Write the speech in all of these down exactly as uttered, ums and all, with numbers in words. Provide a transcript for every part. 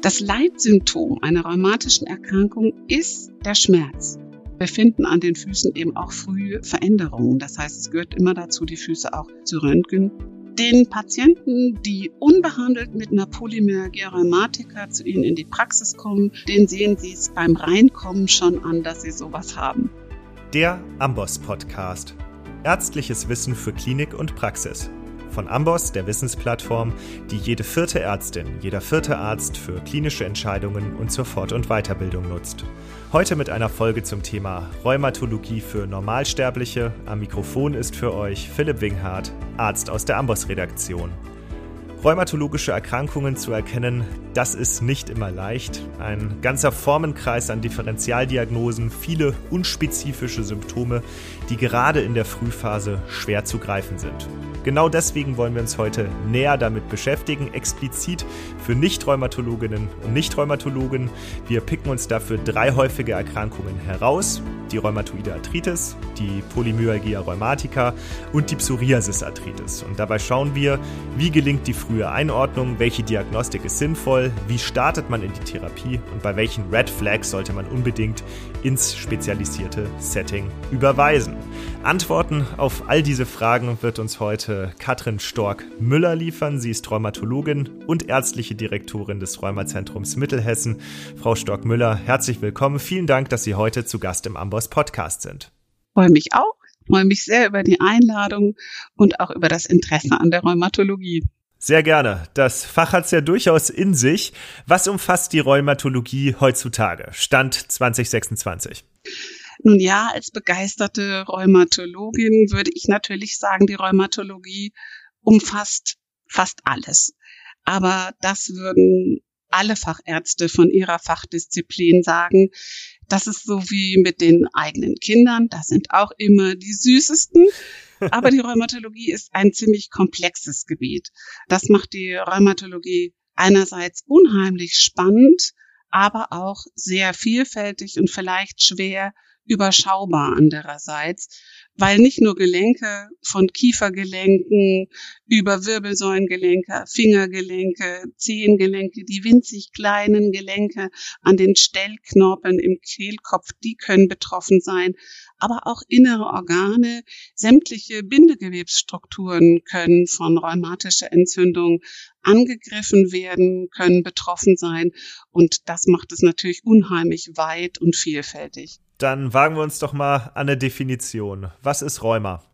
Das Leitsymptom einer rheumatischen Erkrankung ist der Schmerz. Wir finden an den Füßen eben auch früh Veränderungen. Das heißt, es gehört immer dazu, die Füße auch zu röntgen. Den Patienten, die unbehandelt mit einer Polymyalgie rheumatica zu Ihnen in die Praxis kommen, denen sehen Sie es beim Reinkommen schon an, dass sie sowas haben. Der Amboss Podcast. Ärztliches Wissen für Klinik und Praxis. Von Amboss, der Wissensplattform, die jede vierte Ärztin, jeder vierte Arzt für klinische Entscheidungen und zur Fort- und Weiterbildung nutzt. Heute mit einer Folge zum Thema Rheumatologie für Normalsterbliche. Am Mikrofon ist für euch Philipp Winghardt, Arzt aus der Amboss-Redaktion. Rheumatologische Erkrankungen zu erkennen, das ist nicht immer leicht. Ein ganzer Formenkreis an Differentialdiagnosen, viele unspezifische Symptome, die gerade in der Frühphase schwer zu greifen sind. Genau deswegen wollen wir uns heute näher damit beschäftigen, explizit für Nicht-Rheumatologinnen und Nicht-Rheumatologen. Wir picken uns dafür drei häufige Erkrankungen heraus: die rheumatoide Arthritis, die Polymyalgia rheumatica und die Psoriasis-Arthritis. Und dabei schauen wir, wie gelingt die frühe Einordnung, welche Diagnostik ist sinnvoll, wie startet man in die Therapie und bei welchen Red Flags sollte man unbedingt ins spezialisierte Setting überweisen. Antworten auf all diese Fragen wird uns heute Katrin Stork-Müller liefern. Sie ist Rheumatologin und ärztliche Direktorin des Rheumazentrums Mittelhessen. Frau Stork-Müller, herzlich willkommen. Vielen Dank, dass Sie heute zu Gast im Amboss Podcast sind. Ich freue mich auch. Ich freue mich sehr über die Einladung und auch über das Interesse an der Rheumatologie. Sehr gerne. Das Fach hat es ja durchaus in sich. Was umfasst die Rheumatologie heutzutage? Stand zwanzig sechsundzwanzig. Nun ja, als begeisterte Rheumatologin würde ich natürlich sagen, die Rheumatologie umfasst fast alles. Aber das würden alle Fachärzte von ihrer Fachdisziplin sagen. Das ist so wie mit den eigenen Kindern. Das sind auch immer die süßesten. Aber die Rheumatologie ist ein ziemlich komplexes Gebiet. Das macht die Rheumatologie einerseits unheimlich spannend, aber auch sehr vielfältig und vielleicht schwer überschaubar andererseits, weil nicht nur Gelenke von Kiefergelenken über Wirbelsäulengelenke, Fingergelenke, Zehengelenke, die winzig kleinen Gelenke an den Stellknorpeln im Kehlkopf, die können betroffen sein, aber auch innere Organe, sämtliche Bindegewebsstrukturen können von rheumatischer Entzündung angegriffen werden, können betroffen sein, und das macht es natürlich unheimlich weit und vielfältig. Dann wagen wir uns doch mal an eine Definition. Was ist Rheuma?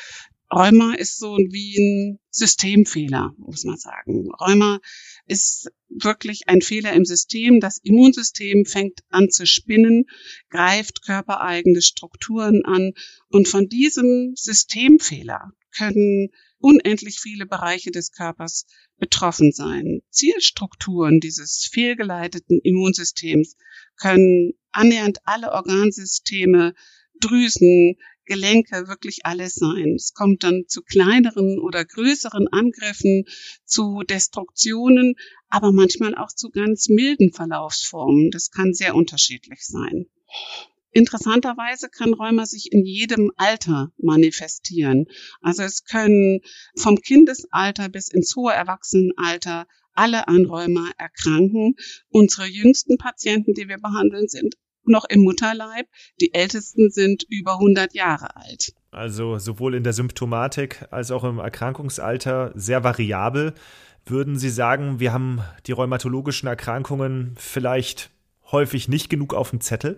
Rheuma ist so wie ein Systemfehler, muss man sagen. Rheuma ist wirklich ein Fehler im System. Das Immunsystem fängt an zu spinnen, greift körpereigene Strukturen an, und von diesem Systemfehler können unendlich viele Bereiche des Körpers betroffen sein. Zielstrukturen dieses fehlgeleiteten Immunsystems können annähernd alle Organsysteme, Drüsen, Gelenke, wirklich alles sein. Es kommt dann zu kleineren oder größeren Angriffen, zu Destruktionen, aber manchmal auch zu ganz milden Verlaufsformen. Das kann sehr unterschiedlich sein. Interessanterweise kann Rheuma sich in jedem Alter manifestieren. Also es können vom Kindesalter bis ins hohe Erwachsenenalter alle an Rheuma erkranken. Unsere jüngsten Patienten, die wir behandeln, sind noch im Mutterleib. Die ältesten sind über hundert Jahre alt. Also sowohl in der Symptomatik als auch im Erkrankungsalter sehr variabel. Würden Sie sagen, wir haben die rheumatologischen Erkrankungen vielleicht häufig nicht genug auf dem Zettel?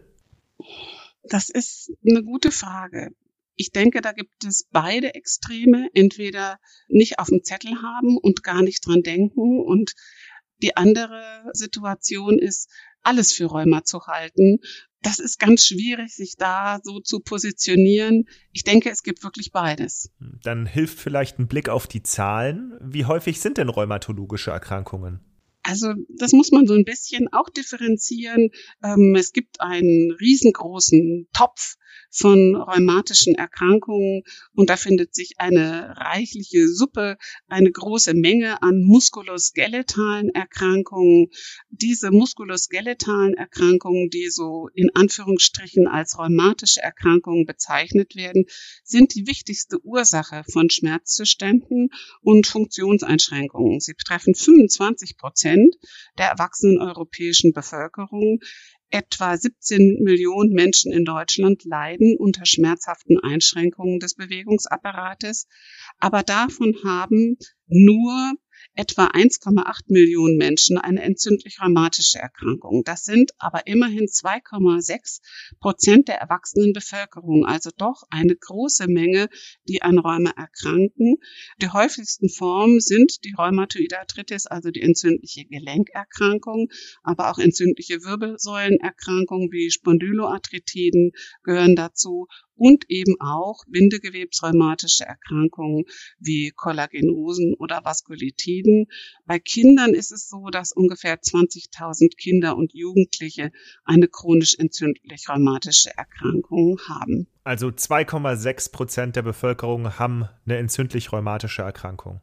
Das ist eine gute Frage. Ich denke, da gibt es beide Extreme, entweder nicht auf dem Zettel haben und gar nicht dran denken, und die andere Situation ist, alles für Rheuma zu halten. Das ist ganz schwierig, sich da so zu positionieren. Ich denke, es gibt wirklich beides. Dann hilft vielleicht ein Blick auf die Zahlen. Wie häufig sind denn rheumatologische Erkrankungen? Also das muss man so ein bisschen auch differenzieren. Ähm, es gibt einen riesengroßen Topf von rheumatischen Erkrankungen und da findet sich eine reichliche Suppe, eine große Menge an muskuloskeletalen Erkrankungen. Diese muskuloskeletalen Erkrankungen, die so in Anführungsstrichen als rheumatische Erkrankungen bezeichnet werden, sind die wichtigste Ursache von Schmerzzuständen und Funktionseinschränkungen. Sie betreffen fünfundzwanzig Prozent der erwachsenen europäischen Bevölkerung. Etwa siebzehn Millionen Menschen in Deutschland leiden unter schmerzhaften Einschränkungen des Bewegungsapparates, aber davon haben nur etwa eins Komma acht Millionen Menschen eine entzündlich-rheumatische Erkrankung. Das sind aber immerhin zwei Komma sechs Prozent der erwachsenen Bevölkerung, also doch eine große Menge, die an Rheuma erkranken. Die häufigsten Formen sind die rheumatoide Arthritis, also die entzündliche Gelenkerkrankung, aber auch entzündliche Wirbelsäulenerkrankungen wie Spondyloarthritiden gehören dazu. Und eben auch bindegewebsrheumatische Erkrankungen wie Kollagenosen oder Vaskulitiden. Bei Kindern ist es so, dass ungefähr zwanzigtausend Kinder und Jugendliche eine chronisch entzündlich-rheumatische Erkrankung haben. Also zwei Komma sechs Prozent der Bevölkerung haben eine entzündlich-rheumatische Erkrankung.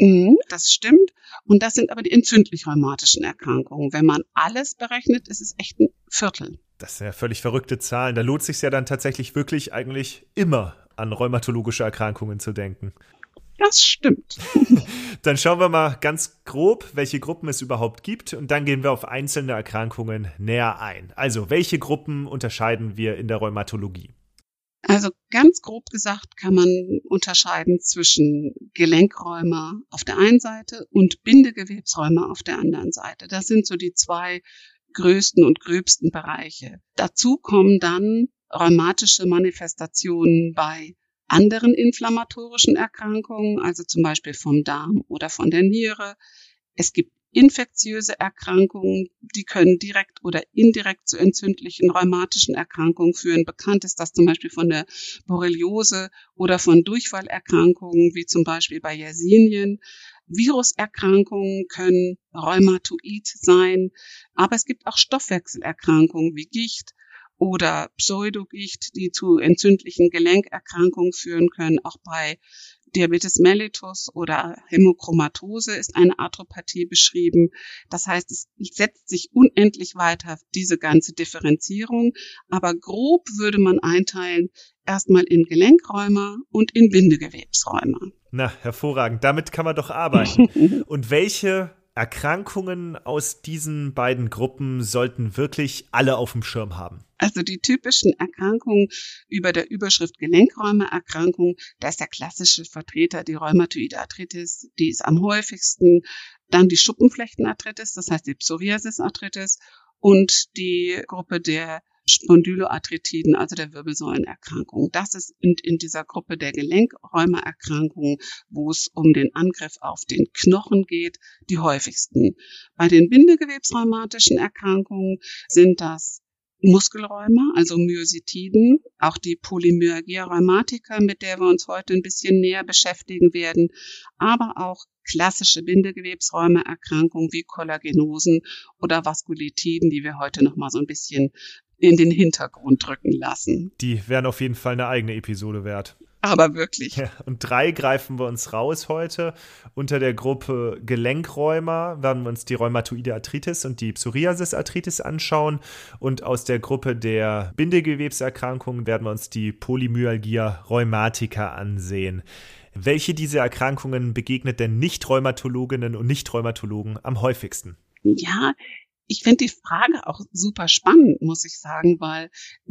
Das stimmt. Und das sind aber die entzündlich-rheumatischen Erkrankungen. Wenn man alles berechnet, ist es echt ein Viertel. Das sind ja völlig verrückte Zahlen. Da lohnt es sich ja dann tatsächlich wirklich eigentlich immer an rheumatologische Erkrankungen zu denken. Das stimmt. Dann schauen wir mal ganz grob, welche Gruppen es überhaupt gibt und dann gehen wir auf einzelne Erkrankungen näher ein. Also, welche Gruppen unterscheiden wir in der Rheumatologie? Also ganz grob gesagt kann man unterscheiden zwischen Gelenkrheuma auf der einen Seite und Bindegewebsrheuma auf der anderen Seite. Das sind so die zwei größten und gröbsten Bereiche. Dazu kommen dann rheumatische Manifestationen bei anderen inflammatorischen Erkrankungen, also zum Beispiel vom Darm oder von der Niere. Es gibt infektiöse Erkrankungen, die können direkt oder indirekt zu entzündlichen rheumatischen Erkrankungen führen. Bekannt ist das zum Beispiel von der Borreliose oder von Durchfallerkrankungen, wie zum Beispiel bei Yersinien. Viruserkrankungen können rheumatoid sein, aber es gibt auch Stoffwechselerkrankungen wie Gicht oder Pseudogicht, die zu entzündlichen Gelenkerkrankungen führen können. Auch bei Diabetes mellitus oder Hämochromatose ist eine Arthropathie beschrieben. Das heißt, es setzt sich unendlich weiter, diese ganze Differenzierung. Aber grob würde man einteilen, erstmal in Gelenkrheuma und in Bindegewebsrheuma. Na, hervorragend. Damit kann man doch arbeiten. Und welche Erkrankungen aus diesen beiden Gruppen sollten wirklich alle auf dem Schirm haben? Also die typischen Erkrankungen über der Überschrift Gelenkrheumaerkrankung, da ist der klassische Vertreter die rheumatoide Arthritis, die ist am häufigsten, dann die Schuppenflechtenarthritis, das heißt die Psoriasisarthritis und die Gruppe der Spondyloarthritiden, also der Wirbelsäulenerkrankung. Das ist in, in dieser Gruppe der Gelenkrheumaerkrankungen, wo es um den Angriff auf den Knochen geht, die häufigsten. Bei den bindegewebsrheumatischen Erkrankungen sind das Muskelrheuma, also Myositiden, auch die Polymyalgia rheumatica, mit der wir uns heute ein bisschen näher beschäftigen werden, aber auch klassische Bindegewebsrheumaerkrankungen wie Kollagenosen oder Vaskulitiden, die wir heute noch mal so ein bisschen in den Hintergrund rücken lassen. Die wären auf jeden Fall eine eigene Episode wert. Aber wirklich. Ja, und drei greifen wir uns raus heute. Unter der Gruppe Gelenkrheuma werden wir uns die rheumatoide Arthritis und die Psoriasisarthritis anschauen. Und aus der Gruppe der Bindegewebserkrankungen werden wir uns die Polymyalgia rheumatica ansehen. Welche dieser Erkrankungen begegnet denn Nicht-Rheumatologinnen und Nicht-Rheumatologen am häufigsten? Ja, ich finde die Frage auch super spannend, muss ich sagen, weil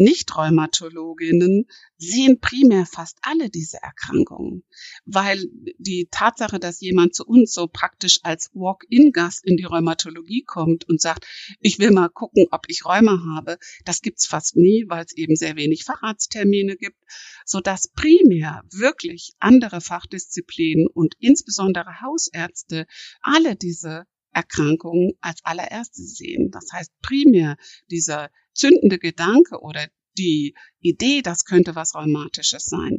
Nicht-Rheumatologinnen sehen primär fast alle diese Erkrankungen, weil die Tatsache, dass jemand zu uns so praktisch als Walk-in-Gast in die Rheumatologie kommt und sagt, ich will mal gucken, ob ich Rheuma habe, das gibt's fast nie, weil es eben sehr wenig Facharzttermine gibt, sodass primär wirklich andere Fachdisziplinen und insbesondere Hausärzte alle diese Erkrankungen als allererstes sehen. Das heißt, primär dieser zündende Gedanke oder die Idee, das könnte was Rheumatisches sein,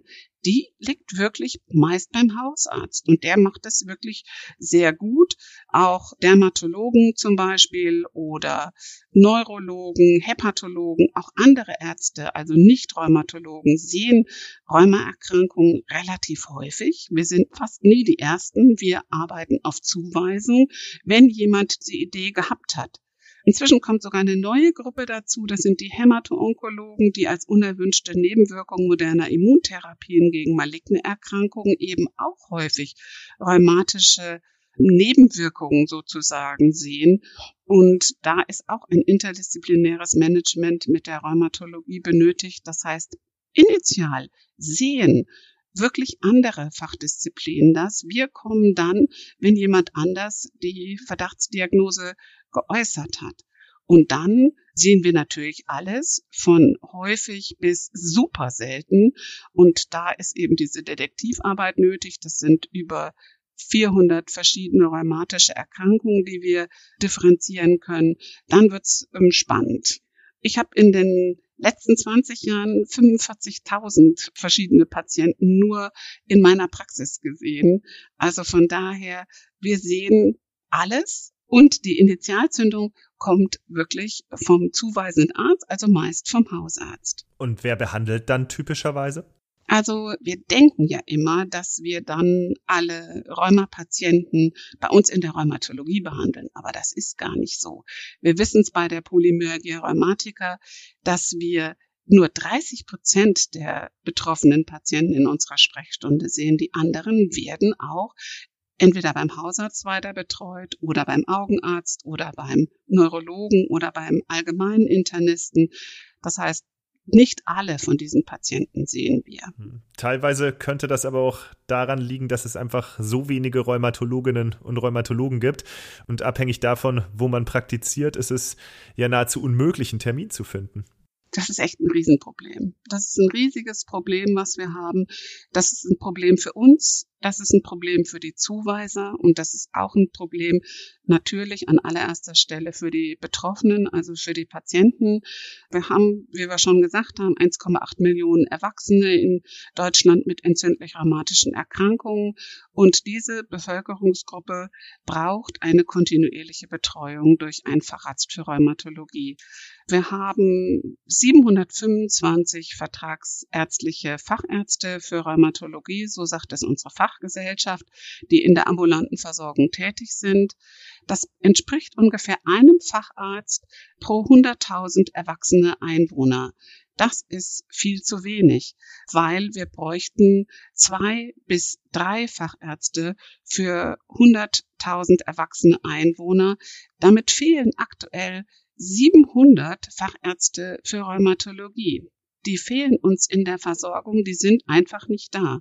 die liegt wirklich meist beim Hausarzt. Und der macht das wirklich sehr gut. Auch Dermatologen zum Beispiel oder Neurologen, Hepatologen, auch andere Ärzte, also nicht Rheumatologen, sehen Rheumaerkrankungen relativ häufig. Wir sind fast nie die Ersten. Wir arbeiten auf Zuweisung, wenn jemand die Idee gehabt hat. Inzwischen kommt sogar eine neue Gruppe dazu, das sind die Hämato-Onkologen, die als unerwünschte Nebenwirkung moderner Immuntherapien gegen maligne Erkrankungen eben auch häufig rheumatische Nebenwirkungen sozusagen sehen. Und da ist auch ein interdisziplinäres Management mit der Rheumatologie benötigt. Das heißt, initial sehen wirklich andere Fachdisziplinen das. Wir kommen dann, wenn jemand anders die Verdachtsdiagnose geäußert hat. Und dann sehen wir natürlich alles von häufig bis super selten. Und da ist eben diese Detektivarbeit nötig. Das sind über vierhundert verschiedene rheumatische Erkrankungen, die wir differenzieren können. Dann wird's ähm, spannend. Ich habe in den letzten zwanzig Jahren fünfundvierzigtausend verschiedene Patienten nur in meiner Praxis gesehen. Also von daher, wir sehen alles und die Initialzündung kommt wirklich vom zuweisenden Arzt, also meist vom Hausarzt. Und wer behandelt dann typischerweise? Also wir denken ja immer, dass wir dann alle Rheumapatienten bei uns in der Rheumatologie behandeln, aber das ist gar nicht so. Wir wissen es bei der Polymyalgie rheumatica, dass wir nur dreißig Prozent der betroffenen Patienten in unserer Sprechstunde sehen. Die anderen werden auch entweder beim Hausarzt weiter betreut oder beim Augenarzt oder beim Neurologen oder beim allgemeinen Internisten. Das heißt, nicht alle von diesen Patienten sehen wir. Teilweise könnte das aber auch daran liegen, dass es einfach so wenige Rheumatologinnen und Rheumatologen gibt. Und abhängig davon, wo man praktiziert, ist es ja nahezu unmöglich, einen Termin zu finden. Das ist echt ein Riesenproblem. Das ist ein riesiges Problem, was wir haben. Das ist ein Problem für uns, das ist ein Problem für die Zuweiser und das ist auch ein Problem natürlich an allererster Stelle für die Betroffenen, also für die Patienten. Wir haben, wie wir schon gesagt haben, eins Komma acht Millionen Erwachsene in Deutschland mit entzündlich-rheumatischen Erkrankungen und diese Bevölkerungsgruppe braucht eine kontinuierliche Betreuung durch einen Facharzt für Rheumatologie. Wir haben siebenhundertfünfundzwanzig vertragsärztliche Fachärzte für Rheumatologie, so sagt es unsere Fachgesellschaft, die in der ambulanten Versorgung tätig sind. Das entspricht ungefähr einem Facharzt pro hunderttausend erwachsene Einwohner. Das ist viel zu wenig, weil wir bräuchten zwei bis drei Fachärzte für hunderttausend erwachsene Einwohner. Damit fehlen aktuell siebenhundert Fachärzte für Rheumatologie. Die fehlen uns in der Versorgung, die sind einfach nicht da.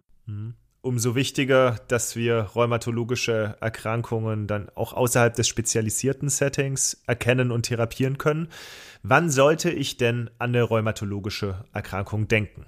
Umso wichtiger, dass wir rheumatologische Erkrankungen dann auch außerhalb des spezialisierten Settings erkennen und therapieren können. Wann sollte ich denn an eine rheumatologische Erkrankung denken?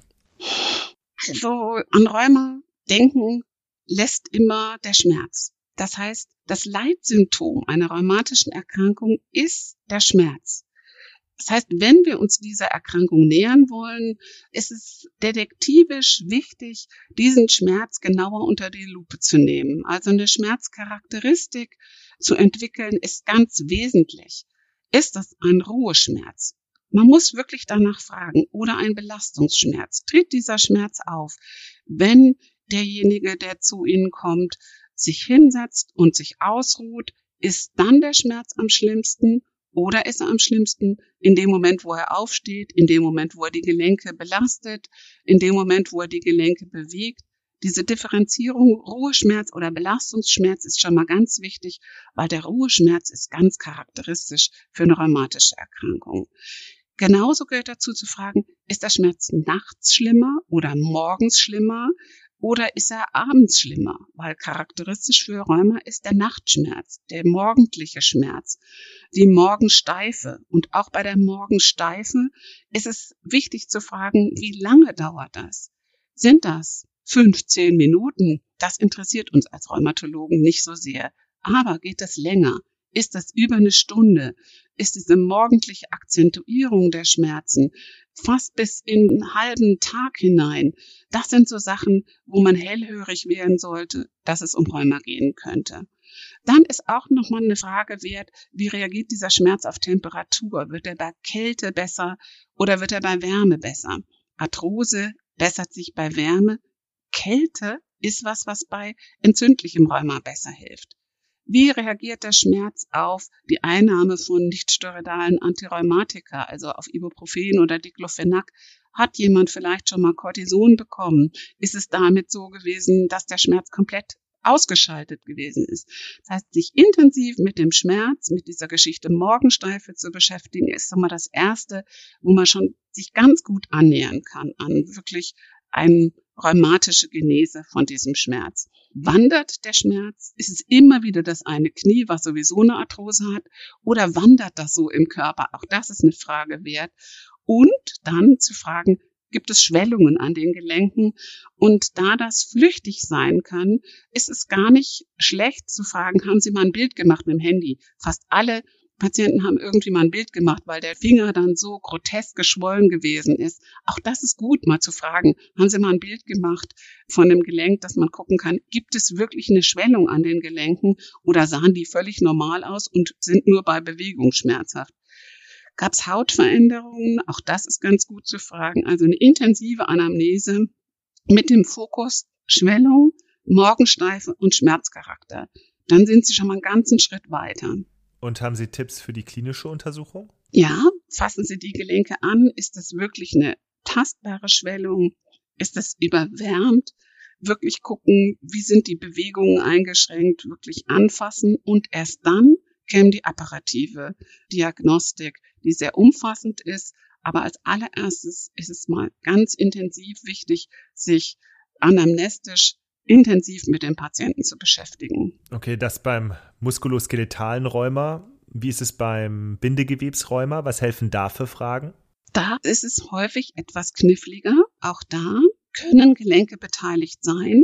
Also an Rheuma denken lässt immer der Schmerz. Das heißt, das Leitsymptom einer rheumatischen Erkrankung ist der Schmerz. Das heißt, wenn wir uns dieser Erkrankung nähern wollen, ist es detektivisch wichtig, diesen Schmerz genauer unter die Lupe zu nehmen. Also eine Schmerzcharakteristik zu entwickeln, ist ganz wesentlich. Ist das ein Ruheschmerz? Man muss wirklich danach fragen. Oder ein Belastungsschmerz. Tritt dieser Schmerz auf, wenn derjenige, der zu Ihnen kommt, sich hinsetzt und sich ausruht? Ist dann der Schmerz am schlimmsten? Oder ist er am schlimmsten in dem Moment, wo er aufsteht, in dem Moment, wo er die Gelenke belastet, in dem Moment, wo er die Gelenke bewegt? Diese Differenzierung Ruheschmerz oder Belastungsschmerz ist schon mal ganz wichtig, weil der Ruheschmerz ist ganz charakteristisch für eine rheumatische Erkrankung. Genauso gehört dazu zu fragen, ist der Schmerz nachts schlimmer oder morgens schlimmer? Oder ist er abends schlimmer? Weil charakteristisch für Rheuma ist der Nachtschmerz, der morgendliche Schmerz, die Morgensteife. Und auch bei der Morgensteife ist es wichtig zu fragen, wie lange dauert das? Sind das fünfzehn Minuten? Das interessiert uns als Rheumatologen nicht so sehr. Aber geht es länger? Ist das über eine Stunde? Ist diese morgendliche Akzentuierung der Schmerzen fast bis in einen halben Tag hinein. Das sind so Sachen, wo man hellhörig werden sollte, dass es um Rheuma gehen könnte. Dann ist auch nochmal eine Frage wert, wie reagiert dieser Schmerz auf Temperatur? Wird er bei Kälte besser oder wird er bei Wärme besser? Arthrose bessert sich bei Wärme. Kälte ist was, was bei entzündlichem Rheuma besser hilft. Wie reagiert der Schmerz auf die Einnahme von nichtsteroidalen Antirheumatika, also auf Ibuprofen oder Diclofenac? Hat jemand vielleicht schon mal Cortison bekommen? Ist es damit so gewesen, dass der Schmerz komplett ausgeschaltet gewesen ist? Das heißt, sich intensiv mit dem Schmerz, mit dieser Geschichte Morgensteife zu beschäftigen, ist immer das Erste, wo man schon sich ganz gut annähern kann an wirklich eine rheumatische Genese von diesem Schmerz. Wandert der Schmerz? Ist es immer wieder das eine Knie, was sowieso eine Arthrose hat? Oder wandert das so im Körper? Auch das ist eine Frage wert. Und dann zu fragen, gibt es Schwellungen an den Gelenken? Und da das flüchtig sein kann, ist es gar nicht schlecht zu fragen, haben Sie mal ein Bild gemacht mit dem Handy? Fast alle Patienten haben irgendwie mal ein Bild gemacht, weil der Finger dann so grotesk geschwollen gewesen ist. Auch das ist gut, mal zu fragen, haben Sie mal ein Bild gemacht von dem Gelenk, dass man gucken kann, gibt es wirklich eine Schwellung an den Gelenken oder sahen die völlig normal aus und sind nur bei Bewegung schmerzhaft? Gab es Hautveränderungen? Auch das ist ganz gut zu fragen. Also eine intensive Anamnese mit dem Fokus Schwellung, Morgensteife und Schmerzcharakter. Dann sind Sie schon mal einen ganzen Schritt weiter. Und haben Sie Tipps für die klinische Untersuchung? Ja, fassen Sie die Gelenke an. Ist das wirklich eine tastbare Schwellung? Ist das überwärmt? Wirklich gucken, wie sind die Bewegungen eingeschränkt? Wirklich anfassen und erst dann käme die apparative Diagnostik, die sehr umfassend ist. Aber als allererstes ist es mal ganz intensiv wichtig, sich anamnestisch intensiv mit dem Patienten zu beschäftigen. Okay, das beim muskuloskeletalen Rheuma. Wie ist es beim Bindegewebsrheuma? Was helfen da für Fragen? Da ist es häufig etwas kniffliger. Auch da können Gelenke beteiligt sein.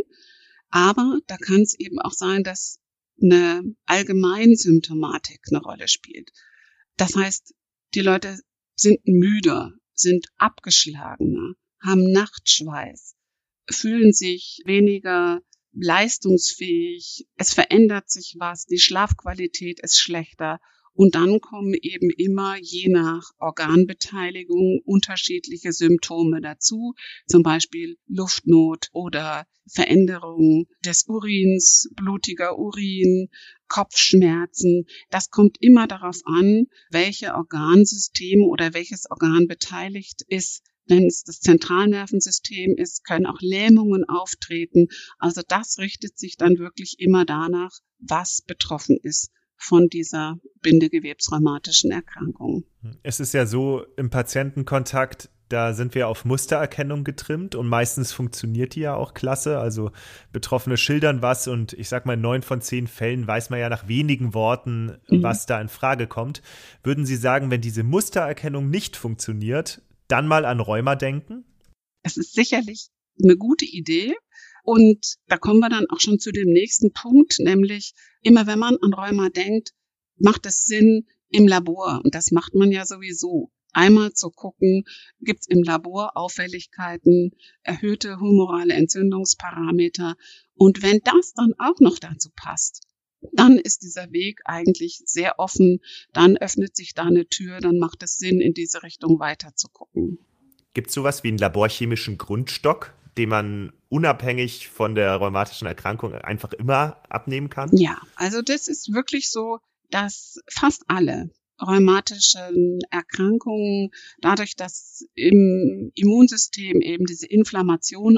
Aber da kann es eben auch sein, dass eine Allgemeinsymptomatik eine Rolle spielt. Das heißt, die Leute sind müder, sind abgeschlagener, haben Nachtschweiß, fühlen sich weniger leistungsfähig, es verändert sich was, die Schlafqualität ist schlechter und dann kommen eben immer je nach Organbeteiligung unterschiedliche Symptome dazu, zum Beispiel Luftnot oder Veränderungen des Urins, blutiger Urin, Kopfschmerzen. Das kommt immer darauf an, welche Organsystem oder welches Organ beteiligt ist. Wenn es das Zentralnervensystem ist, können auch Lähmungen auftreten. Also das richtet sich dann wirklich immer danach, was betroffen ist von dieser bindegewebsrheumatischen Erkrankung. Es ist ja so, im Patientenkontakt, da sind wir auf Mustererkennung getrimmt und meistens funktioniert die ja auch klasse. Also Betroffene schildern was und ich sag mal, in neun von zehn Fällen weiß man ja nach wenigen Worten, mhm. was da in Frage kommt. Würden Sie sagen, wenn diese Mustererkennung nicht funktioniert, dann mal an Rheuma denken? Es ist sicherlich eine gute Idee. Und da kommen wir dann auch schon zu dem nächsten Punkt, nämlich immer wenn man an Rheuma denkt, macht es Sinn im Labor. Und das macht man ja sowieso. Einmal zu gucken, gibt es im Labor Auffälligkeiten, erhöhte humorale Entzündungsparameter. Und wenn das dann auch noch dazu passt, dann ist dieser Weg eigentlich sehr offen. Dann öffnet sich da eine Tür, dann macht es Sinn, in diese Richtung weiter zu gucken. Gibt es sowas wie einen laborchemischen Grundstock, den man unabhängig von der rheumatischen Erkrankung einfach immer abnehmen kann? Ja, also das ist wirklich so, dass fast alle rheumatischen Erkrankungen, dadurch, dass im Immunsystem eben diese Inflammation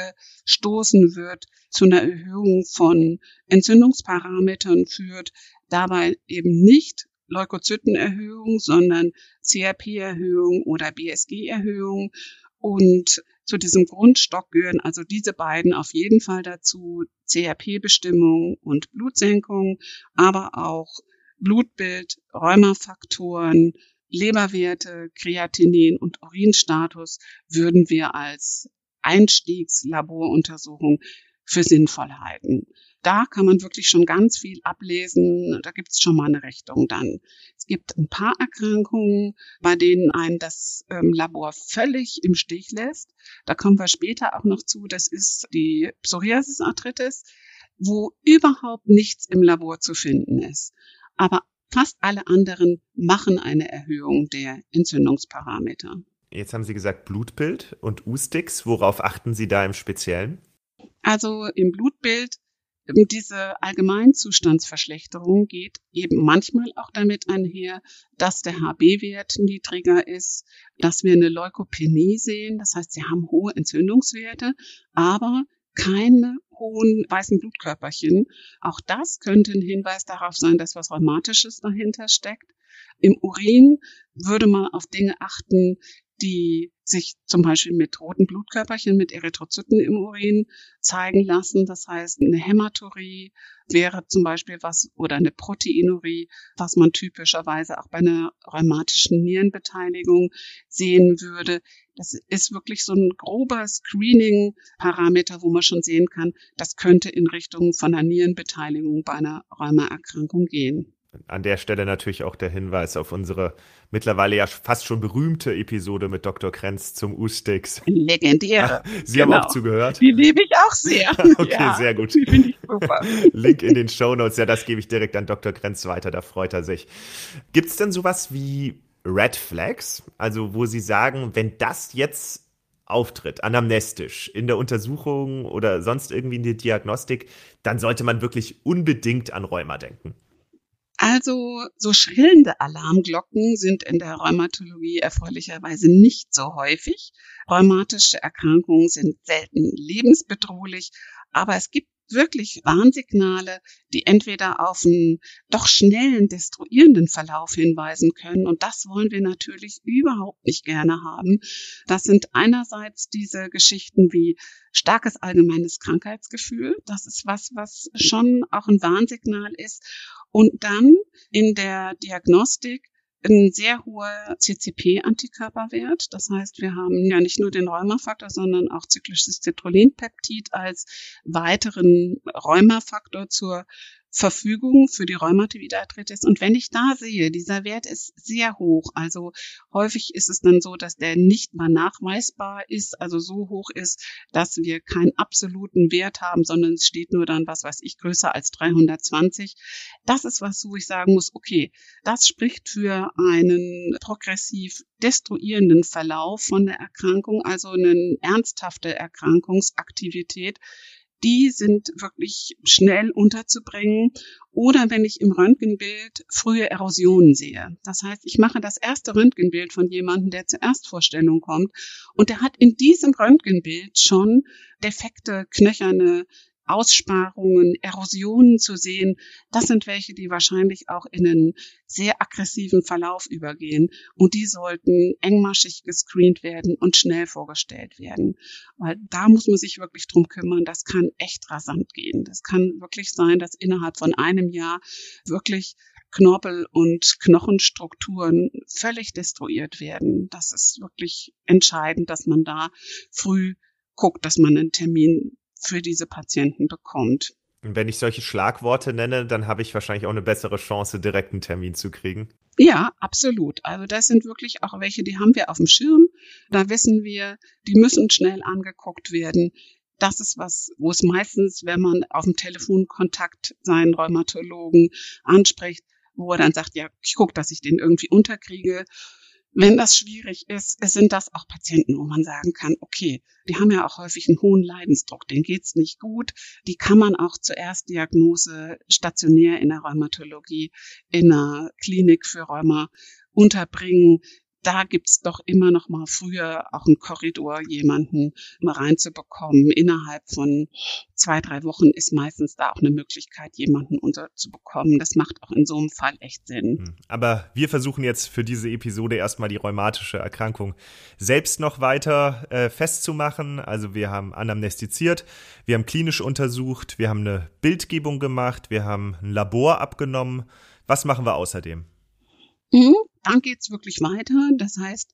angestoßen wird, zu einer Erhöhung von Entzündungsparametern führt, dabei eben nicht Leukozytenerhöhung, sondern C R P-Erhöhung oder B S G-Erhöhung. Und zu diesem Grundstock gehören also diese beiden auf jeden Fall dazu, C R P-Bestimmung und Blutsenkung, aber auch Blutbild, Rheumafaktoren, Leberwerte, Kreatinin und Urinstatus würden wir als Einstiegslaboruntersuchung für sinnvoll halten. Da kann man wirklich schon ganz viel ablesen. Da gibt es schon mal eine Richtung dann. Es gibt ein paar Erkrankungen, bei denen einen das ähm, Labor völlig im Stich lässt. Da kommen wir später auch noch zu. Das ist die Psoriasis-Arthritis, wo überhaupt nichts im Labor zu finden ist. Aber fast alle anderen machen eine Erhöhung der Entzündungsparameter. Jetzt haben Sie gesagt Blutbild und U-Sticks. Worauf achten Sie da im Speziellen? Also im Blutbild, diese Allgemeinzustandsverschlechterung geht eben manchmal auch damit einher, dass der H B-Wert niedriger ist, dass wir eine Leukopenie sehen. Das heißt, sie haben hohe Entzündungswerte, aber keine hohen weißen Blutkörperchen. Auch das könnte ein Hinweis darauf sein, dass was Rheumatisches dahinter steckt. Im Urin würde man auf Dinge achten, die sich zum Beispiel mit roten Blutkörperchen, mit Erythrozyten im Urin zeigen lassen. Das heißt, eine Hämaturie wäre zum Beispiel was oder eine Proteinurie, was man typischerweise auch bei einer rheumatischen Nierenbeteiligung sehen würde. Das ist wirklich so ein grober Screening-Parameter, wo man schon sehen kann, das könnte in Richtung von einer Nierenbeteiligung bei einer Rheumaerkrankung gehen. An der Stelle natürlich auch der Hinweis auf unsere mittlerweile ja fast schon berühmte Episode mit Doktor Krenz zum U-Sticks. Legendäre. Sie genau. haben auch zugehört? Die liebe ich auch sehr. Okay, ja, sehr gut. Die finde ich super. Link in den Shownotes. Ja, das gebe ich direkt an Doktor Krenz weiter, da freut er sich. Gibt es denn sowas wie Red Flags? Also wo Sie sagen, wenn das jetzt auftritt, anamnestisch, in der Untersuchung oder sonst irgendwie in der Diagnostik, dann sollte man wirklich unbedingt an Rheuma denken. Also so schrillende Alarmglocken sind in der Rheumatologie erfreulicherweise nicht so häufig. Rheumatische Erkrankungen sind selten lebensbedrohlich, aber es gibt wirklich Warnsignale, die entweder auf einen doch schnellen, destruierenden Verlauf hinweisen können. Und das wollen wir natürlich überhaupt nicht gerne haben. Das sind einerseits diese Geschichten wie starkes allgemeines Krankheitsgefühl. Das ist was, was schon auch ein Warnsignal ist. Und dann in der Diagnostik ein sehr hoher C C P-Antikörperwert. Das heißt, wir haben ja nicht nur den Rheumafaktor, sondern auch zyklisches Citrullin-Peptid als weiteren Rheumafaktor zur Verfügung für die rheumatoide Arthritis. Und wenn ich da sehe, dieser Wert ist sehr hoch, also häufig ist es dann so, dass der nicht mal nachweisbar ist, also so hoch ist, dass wir keinen absoluten Wert haben, sondern es steht nur dann, was weiß ich, größer als dreihundertzwanzig. Das ist was, wo ich sagen muss, okay, das spricht für einen progressiv destruierenden Verlauf von der Erkrankung, also eine ernsthafte Erkrankungsaktivität. Die sind wirklich schnell unterzubringen. Oder wenn ich im Röntgenbild frühe Erosionen sehe. Das heißt, ich mache das erste Röntgenbild von jemandem, der zur Erstvorstellung kommt. Und der hat in diesem Röntgenbild schon defekte, knöcherne Aussparungen, Erosionen zu sehen. Das sind welche, die wahrscheinlich auch in einen sehr aggressiven Verlauf übergehen. Und die sollten engmaschig gescreent werden und schnell vorgestellt werden. Weil da muss man sich wirklich drum kümmern. Das kann echt rasant gehen. Das kann wirklich sein, dass innerhalb von einem Jahr wirklich Knorpel- und Knochenstrukturen völlig destruiert werden. Das ist wirklich entscheidend, dass man da früh guckt, dass man einen Termin für diese Patienten bekommt. Und wenn ich solche Schlagworte nenne, dann habe ich wahrscheinlich auch eine bessere Chance, direkt einen Termin zu kriegen. Ja, absolut. Also das sind wirklich auch welche, die haben wir auf dem Schirm. Da wissen wir, die müssen schnell angeguckt werden. Das ist was, wo es meistens, wenn man auf dem Telefonkontakt seinen Rheumatologen anspricht, wo er dann sagt, ja, ich gucke, dass ich den irgendwie unterkriege. Wenn das schwierig ist, sind das auch Patienten, wo man sagen kann, okay, die haben ja auch häufig einen hohen Leidensdruck, denen geht's nicht gut. Die kann man auch zur Erstdiagnose stationär in der Rheumatologie, in einer Klinik für Rheuma unterbringen. Da gibt's doch immer noch mal früher auch einen Korridor, jemanden mal reinzubekommen. Innerhalb von zwei, drei Wochen ist meistens da auch eine Möglichkeit, jemanden unterzubekommen. Das macht auch in so einem Fall echt Sinn. Aber wir versuchen jetzt für diese Episode erstmal die rheumatische Erkrankung selbst noch weiter äh, festzumachen. Also wir haben anamnestiziert, wir haben klinisch untersucht, wir haben eine Bildgebung gemacht, wir haben ein Labor abgenommen. Was machen wir außerdem? Mhm. Dann geht's wirklich weiter. Das heißt,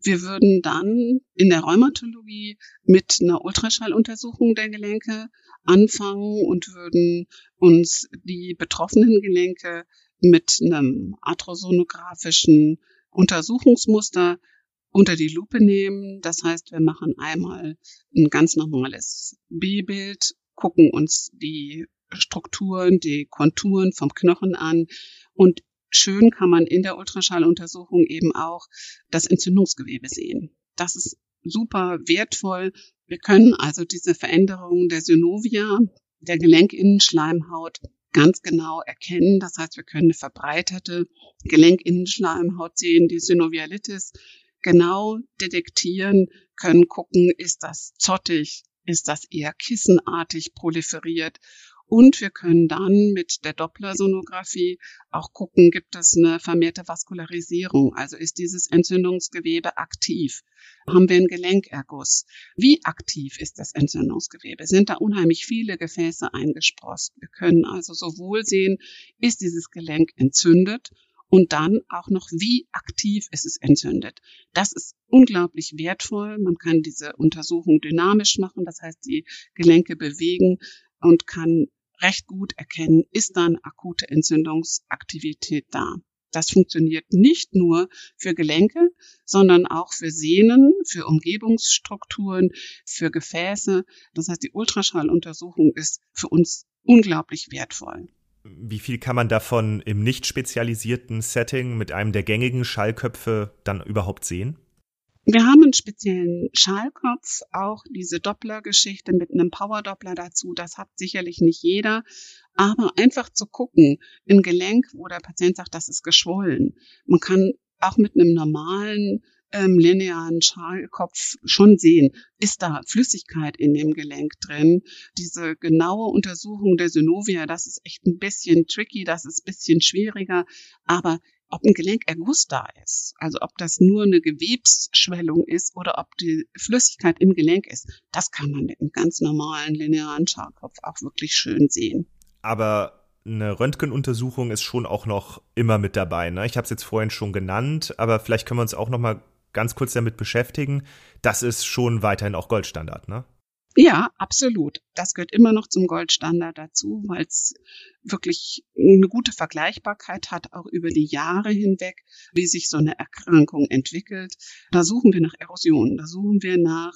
Wir würden dann in der Rheumatologie mit einer Ultraschalluntersuchung der Gelenke anfangen und würden uns die betroffenen Gelenke mit einem arthrosonografischen Untersuchungsmuster unter die Lupe nehmen. Das heißt, wir machen einmal ein ganz normales B-Bild, gucken uns die Strukturen, die Konturen vom Knochen an und schön kann man in der Ultraschalluntersuchung eben auch das Entzündungsgewebe sehen. Das ist super wertvoll. Wir können also diese Veränderungen der Synovia, der Gelenkinnenschleimhaut, ganz genau erkennen. Das heißt, wir können eine verbreiterte Gelenkinnenschleimhaut sehen, die Synovialitis genau detektieren, können gucken, ist das zottig, ist das eher kissenartig proliferiert. Und wir können dann mit der Dopplersonographie auch gucken, gibt es eine vermehrte Vaskularisierung? Also ist dieses Entzündungsgewebe aktiv? Haben wir einen Gelenkerguss? Wie aktiv ist das Entzündungsgewebe? Sind da unheimlich viele Gefäße eingesprossen? Wir können also sowohl sehen, ist dieses Gelenk entzündet? Und dann auch noch, wie aktiv ist es entzündet. Das ist unglaublich wertvoll. Man kann diese Untersuchung dynamisch machen, das heißt, die Gelenke bewegen und kann recht gut erkennen, ist da eine akute Entzündungsaktivität da. Das funktioniert nicht nur für Gelenke, sondern auch für Sehnen, für Umgebungsstrukturen, für Gefäße. Das heißt, die Ultraschalluntersuchung ist für uns unglaublich wertvoll. Wie viel kann man davon im nicht spezialisierten Setting mit einem der gängigen Schallköpfe dann überhaupt sehen? Wir haben einen speziellen Schallkopf, auch diese Doppler-Geschichte mit einem Power-Doppler dazu. Das hat sicherlich nicht jeder. Aber einfach zu gucken, ein Gelenk, wo der Patient sagt, das ist geschwollen. Man kann auch mit einem normalen ähm, linearen Schallkopf schon sehen, ist da Flüssigkeit in dem Gelenk drin. Diese genaue Untersuchung der Synovia, das ist echt ein bisschen tricky, das ist ein bisschen schwieriger. Aber ob ein Gelenkerguss da ist, also ob das nur eine Gewebsschwellung ist oder ob die Flüssigkeit im Gelenk ist, das kann man mit einem ganz normalen linearen Schallkopf auch wirklich schön sehen. Aber eine Röntgenuntersuchung ist schon auch noch immer mit dabei, ne? Ich habe es jetzt vorhin schon genannt, aber vielleicht können wir uns auch noch mal ganz kurz damit beschäftigen. Das ist schon weiterhin auch Goldstandard, ne? Ja, absolut. Das gehört immer noch zum Goldstandard dazu, weil es wirklich eine gute Vergleichbarkeit hat, auch über die Jahre hinweg, wie sich so eine Erkrankung entwickelt. Da suchen wir nach Erosion, da suchen wir nach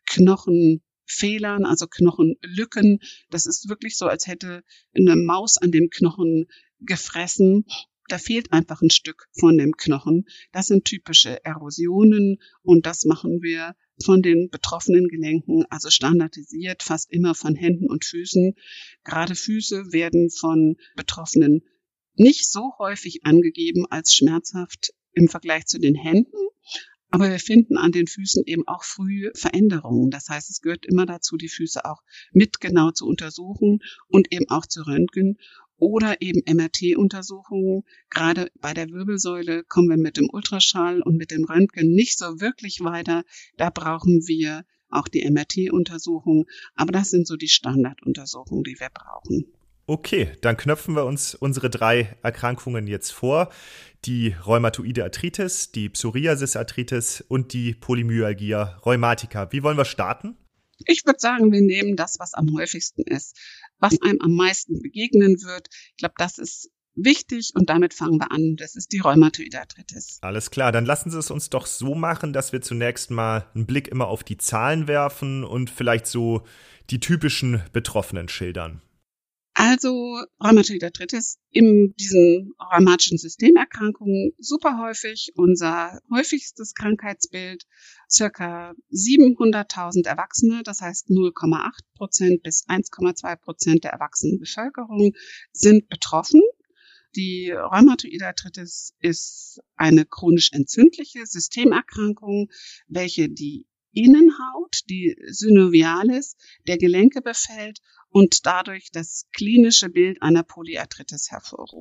Knochenfehlern, also Knochenlücken. Das ist wirklich so, als hätte eine Maus an dem Knochen gefressen. Da fehlt einfach ein Stück von dem Knochen. Das sind typische Erosionen und das machen wir von den betroffenen Gelenken, also standardisiert, fast immer von Händen und Füßen. Gerade Füße werden von Betroffenen nicht so häufig angegeben als schmerzhaft im Vergleich zu den Händen. Aber wir finden an den Füßen eben auch früh Veränderungen. Das heißt, es gehört immer dazu, die Füße auch mit genau zu untersuchen und eben auch zu röntgen. Oder eben M R T-Untersuchungen. Gerade bei der Wirbelsäule kommen wir mit dem Ultraschall und mit dem Röntgen nicht so wirklich weiter. Da brauchen wir auch die M R T-Untersuchung. Aber das sind so die Standarduntersuchungen, die wir brauchen. Okay, dann knöpfen wir uns unsere drei Erkrankungen jetzt vor. Die rheumatoide Arthritis, die Psoriasis-Arthritis und die Polymyalgia rheumatica. Wie wollen wir starten? Ich würde sagen, wir nehmen das, was am häufigsten ist, was einem am meisten begegnen wird. Ich glaube, das ist wichtig und damit fangen wir an. Das ist die rheumatoide Arthritis. Alles klar, dann lassen Sie es uns doch so machen, dass wir zunächst mal einen Blick immer auf die Zahlen werfen und vielleicht so die typischen Betroffenen schildern. Also rheumatoide Arthritis in diesen rheumatischen Systemerkrankungen super häufig. Unser häufigstes Krankheitsbild, circa siebenhunderttausend Erwachsene, das heißt null Komma acht Prozent bis eins Komma zwei Prozent der erwachsenen Bevölkerung sind betroffen. Die rheumatoide Arthritis ist eine chronisch entzündliche Systemerkrankung, welche die Innenhaut, die Synovialis der Gelenke befällt und dadurch das klinische Bild einer Polyarthritis hervorruft.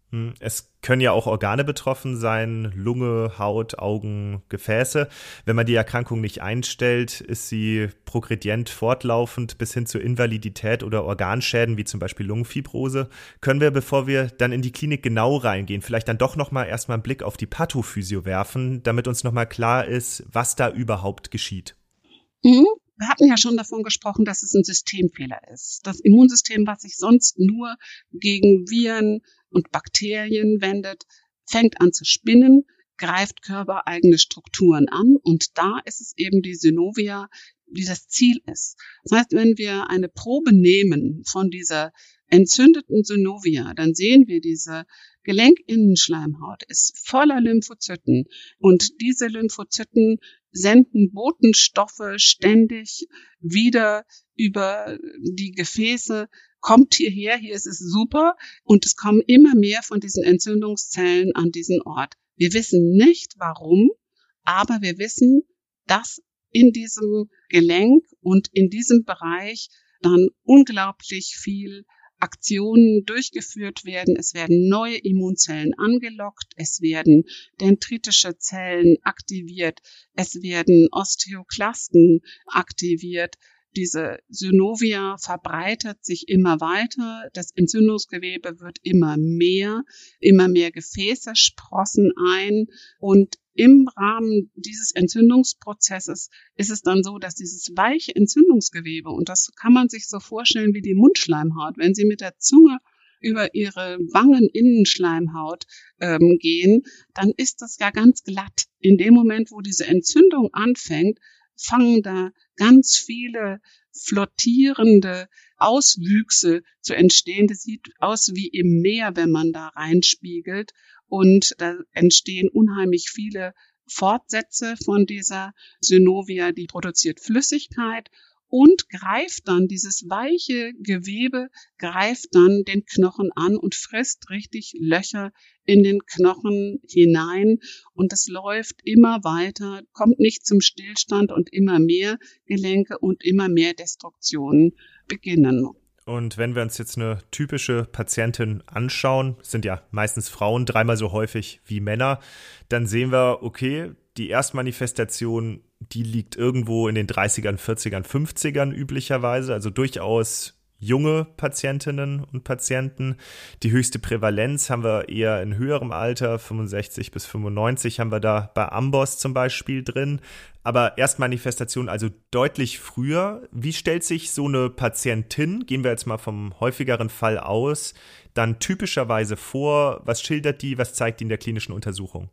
Es können ja auch Organe betroffen sein, Lunge, Haut, Augen, Gefäße. Wenn man die Erkrankung nicht einstellt, ist sie progredient fortlaufend bis hin zur Invalidität oder Organschäden, wie zum Beispiel Lungenfibrose. Können wir, bevor wir dann in die Klinik genau reingehen, vielleicht dann doch nochmal erstmal einen Blick auf die Pathophysio werfen, damit uns nochmal klar ist, was da überhaupt geschieht? Mhm. Wir hatten ja schon davon gesprochen, dass es ein Systemfehler ist. Das Immunsystem, was sich sonst nur gegen Viren und Bakterien wendet, fängt an zu spinnen, greift körpereigene Strukturen an und da ist es eben die Synovia, die das Ziel ist. Das heißt, wenn wir eine Probe nehmen von dieser entzündeten Synovia, dann sehen wir, diese Gelenkinnenschleimhaut ist voller Lymphozyten und diese Lymphozyten senden Botenstoffe ständig wieder über die Gefäße, kommt hierher, hier ist es super und es kommen immer mehr von diesen Entzündungszellen an diesen Ort. Wir wissen nicht warum, aber wir wissen, dass in diesem Gelenk und in diesem Bereich dann unglaublich viel Aktionen durchgeführt werden. Es werden neue Immunzellen angelockt, es werden dendritische Zellen aktiviert, es werden Osteoklasten aktiviert. Diese Synovia verbreitet sich immer weiter, das Entzündungsgewebe wird immer mehr, immer mehr Gefäße sprossen ein und im Rahmen dieses Entzündungsprozesses ist es dann so, dass dieses weiche Entzündungsgewebe, und das kann man sich so vorstellen wie die Mundschleimhaut, wenn Sie mit der Zunge über Ihre Wangeninnenschleimhaut ähm, gehen, dann ist das ja ganz glatt. In dem Moment, wo diese Entzündung anfängt, fangen da ganz viele flottierende Auswüchse zu entstehen. Das sieht aus wie im Meer, wenn man da reinspiegelt. Und da entstehen unheimlich viele Fortsätze von dieser Synovia, die produziert Flüssigkeit und greift dann, dieses weiche Gewebe greift dann den Knochen an und frisst richtig Löcher in den Knochen hinein. Und es läuft immer weiter, kommt nicht zum Stillstand und immer mehr Gelenke und immer mehr Destruktionen beginnen. Und wenn wir uns jetzt eine typische Patientin anschauen, sind ja meistens Frauen dreimal so häufig wie Männer, dann sehen wir, okay, die Erstmanifestation, die liegt irgendwo in den dreißigern, vierzigern, fünfzigern üblicherweise, also durchaus junge Patientinnen und Patienten. Die höchste Prävalenz haben wir eher in höherem Alter, fünfundsechzig bis fünfundneunzig haben wir da bei Amboss zum Beispiel drin. Aber Erstmanifestation also deutlich früher. Wie stellt sich so eine Patientin, gehen wir jetzt mal vom häufigeren Fall aus, dann typischerweise vor? Was schildert die, was zeigt die in der klinischen Untersuchung?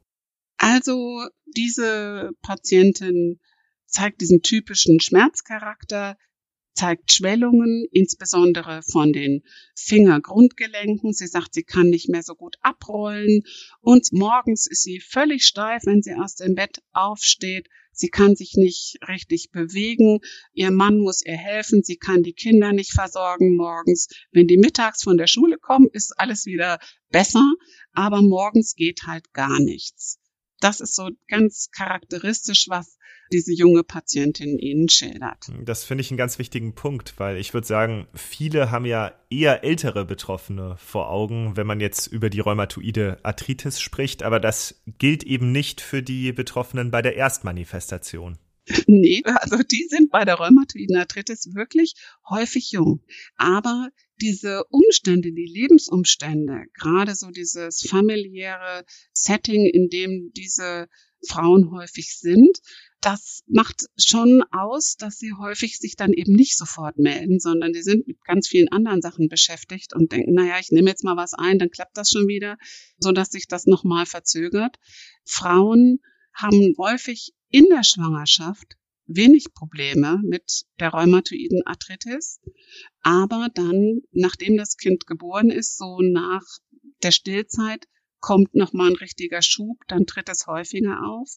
Also diese Patientin zeigt diesen typischen Schmerzcharakter, zeigt Schwellungen, insbesondere von den Fingergrundgelenken. Sie sagt, sie kann nicht mehr so gut abrollen und morgens ist sie völlig steif, wenn sie aus dem Bett aufsteht. Sie kann sich nicht richtig bewegen. Ihr Mann muss ihr helfen. Sie kann die Kinder nicht versorgen morgens. Wenn die mittags von der Schule kommen, ist alles wieder besser, aber morgens geht halt gar nichts. Das ist so ganz charakteristisch, was diese junge Patientin Ihnen schildert. Das finde ich einen ganz wichtigen Punkt, weil ich würde sagen, viele haben ja eher ältere Betroffene vor Augen, wenn man jetzt über die rheumatoide Arthritis spricht, aber das gilt eben nicht für die Betroffenen bei der Erstmanifestation. Nee, also die sind bei der rheumatoiden Arthritis wirklich häufig jung. Aber diese Umstände, die Lebensumstände, gerade so dieses familiäre Setting, in dem diese Frauen häufig sind, das macht schon aus, dass sie häufig sich dann eben nicht sofort melden, sondern die sind mit ganz vielen anderen Sachen beschäftigt und denken, naja, ich nehme jetzt mal was ein, dann klappt das schon wieder, sodass sich das nochmal verzögert. Frauen haben häufig in der Schwangerschaft wenig Probleme mit der rheumatoiden Arthritis, aber dann, nachdem das Kind geboren ist, so nach der Stillzeit, kommt nochmal ein richtiger Schub, dann tritt es häufiger auf.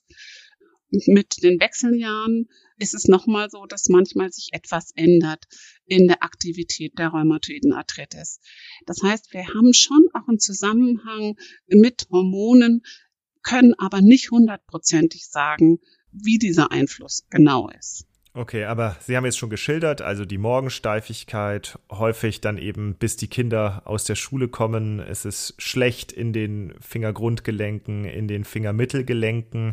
Mit den Wechseljahren ist es nochmal so, dass manchmal sich etwas ändert in der Aktivität der rheumatoiden Arthritis. Das heißt, wir haben schon auch einen Zusammenhang mit Hormonen, können aber nicht hundertprozentig sagen, wie dieser Einfluss genau ist. Okay, aber Sie haben jetzt schon geschildert, also die Morgensteifigkeit, häufig dann eben, bis die Kinder aus der Schule kommen. Es ist schlecht in den Fingergrundgelenken, in den Fingermittelgelenken.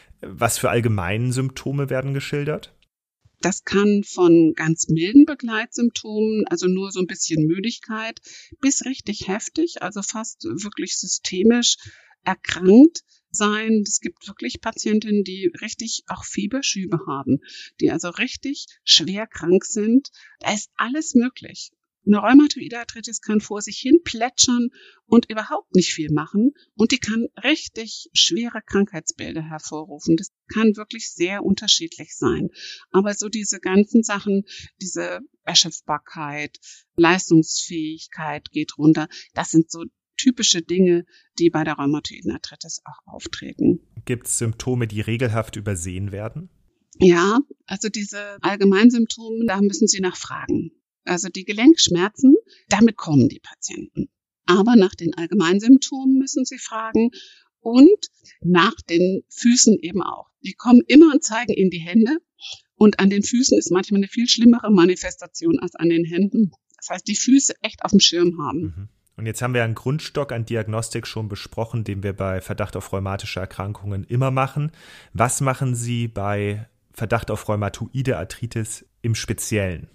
Was für allgemeine Symptome werden geschildert? Das kann von ganz milden Begleitsymptomen, also nur so ein bisschen Müdigkeit, bis richtig heftig, also fast wirklich systemisch erkrankt sein. Es gibt wirklich Patientinnen, die richtig auch Fieberschübe haben, die also richtig schwer krank sind. Da ist alles möglich. Eine rheumatoide Arthritis kann vor sich hin plätschern und überhaupt nicht viel machen. Und die kann richtig schwere Krankheitsbilder hervorrufen. Das kann wirklich sehr unterschiedlich sein. Aber so diese ganzen Sachen, diese Erschöpfbarkeit, Leistungsfähigkeit geht runter, das sind so typische Dinge, die bei der rheumatoiden Arthritis auch auftreten. Gibt es Symptome, die regelhaft übersehen werden? Ja, also diese Allgemeinsymptome, da müssen Sie nachfragen. Also die Gelenkschmerzen, damit kommen die Patienten. Aber nach den Allgemeinsymptomen müssen Sie fragen und nach den Füßen eben auch. Die kommen immer und zeigen Ihnen die Hände und an den Füßen ist manchmal eine viel schlimmere Manifestation als an den Händen. Das heißt, die Füße echt auf dem Schirm haben. Mhm. Und jetzt haben wir einen Grundstock an Diagnostik schon besprochen, den wir bei Verdacht auf rheumatische Erkrankungen immer machen. Was machen Sie bei Verdacht auf rheumatoide Arthritis im Speziellen?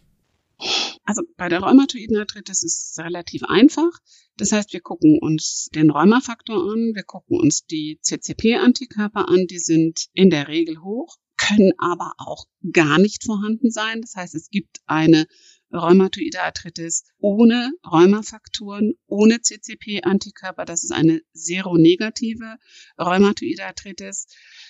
Also bei der rheumatoiden Arthritis ist es relativ einfach. Das heißt, wir gucken uns den Rheumafaktor an, wir gucken uns die C C P-Antikörper an, die sind in der Regel hoch, können aber auch gar nicht vorhanden sein. Das heißt, es gibt eine rheumatoide Arthritis ohne Rheumafaktoren, ohne C C P-Antikörper. Das ist eine seronegative rheumatoide Arthritis.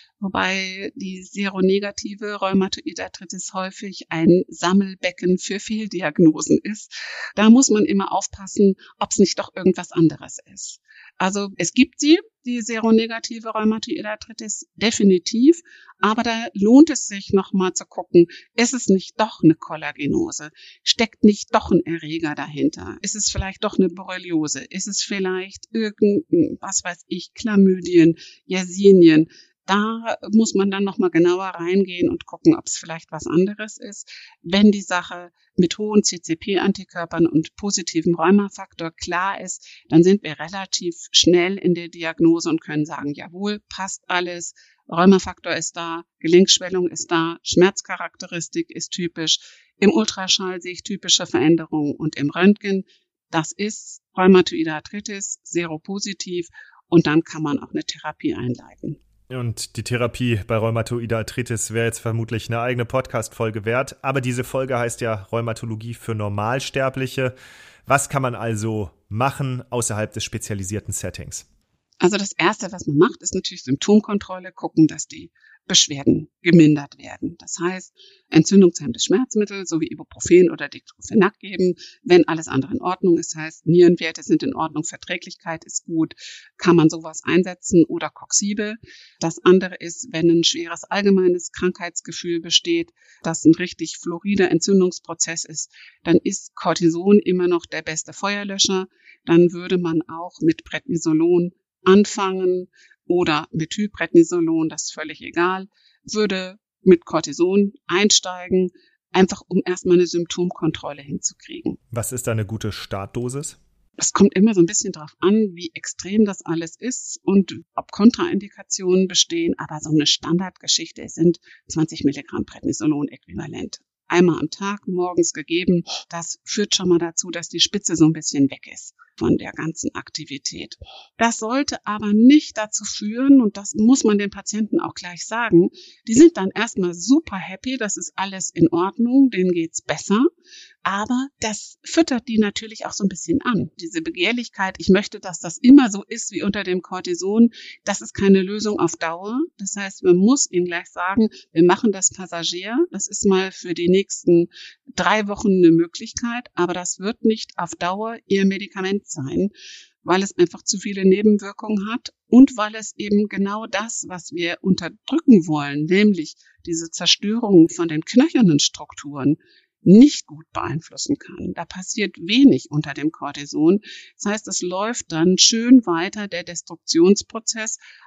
Wobei die seronegative rheumatoide Arthritis häufig ein Sammelbecken für Fehldiagnosen ist. Da muss man immer aufpassen, ob es nicht doch irgendwas anderes ist. Also es gibt sie, die seronegative rheumatoide Arthritis, definitiv, aber da lohnt es sich nochmal zu gucken, ist es nicht doch eine Kollagenose? Steckt nicht doch ein Erreger dahinter? Ist es vielleicht doch eine Borreliose? Ist es vielleicht irgendein, was weiß ich, Chlamydien, Yersinien? Da muss man dann nochmal genauer reingehen und gucken, ob es vielleicht was anderes ist. Wenn die Sache mit hohen C C P-Antikörpern und positivem Rheumafaktor klar ist, dann sind wir relativ schnell in der Diagnose und können sagen, jawohl, passt alles, Rheumafaktor ist da, Gelenkschwellung ist da, Schmerzcharakteristik ist typisch, im Ultraschall sehe ich typische Veränderungen und im Röntgen, das ist rheumatoide Arthritis, seropositiv und dann kann man auch eine Therapie einleiten. Und die Therapie bei rheumatoide Arthritis wäre jetzt vermutlich eine eigene Podcast-Folge wert. Aber diese Folge heißt ja Rheumatologie für Normalsterbliche. Was kann man also machen außerhalb des spezialisierten Settings? Also das Erste, was man macht, ist natürlich Symptomkontrolle, gucken, dass die Beschwerden gemindert werden. Das heißt, entzündungshemmendes Schmerzmittel sowie Ibuprofen oder Diclofenac geben, wenn alles andere in Ordnung ist. Das heißt, Nierenwerte sind in Ordnung, Verträglichkeit ist gut, kann man sowas einsetzen oder Coxibel. Das andere ist, wenn ein schweres allgemeines Krankheitsgefühl besteht, dass ein richtig florider Entzündungsprozess ist, dann ist Cortison immer noch der beste Feuerlöscher. Dann würde man auch mit Prednisolon anfangen oder Methylprednisolon, das ist völlig egal, würde mit Cortison einsteigen, einfach um erstmal eine Symptomkontrolle hinzukriegen. Was ist da eine gute Startdosis? Es kommt immer so ein bisschen drauf an, wie extrem das alles ist und ob Kontraindikationen bestehen, aber so eine Standardgeschichte sind zwanzig Milligramm Prednisolon äquivalent. Einmal am Tag, morgens gegeben, das führt schon mal dazu, dass die Spitze so ein bisschen weg ist von der ganzen Aktivität. Das sollte aber nicht dazu führen, und das muss man den Patienten auch gleich sagen, die sind dann erstmal super happy, das ist alles in Ordnung, denen geht's besser, aber das füttert die natürlich auch so ein bisschen an. Diese Begehrlichkeit, ich möchte, dass das immer so ist wie unter dem Cortison, das ist keine Lösung auf Dauer. Das heißt, man muss ihnen gleich sagen, wir machen das Passagier, das ist mal für die nächsten drei Wochen eine Möglichkeit, aber das wird nicht auf Dauer ihr Medikament sein, weil es einfach zu viele Nebenwirkungen hat und weil es eben genau das, was wir unterdrücken wollen, nämlich diese Zerstörung von den knöchernen Strukturen, nicht gut beeinflussen kann. Da passiert wenig unter dem Cortison. Das heißt, es läuft dann schön weiter der Destruktionsprozess,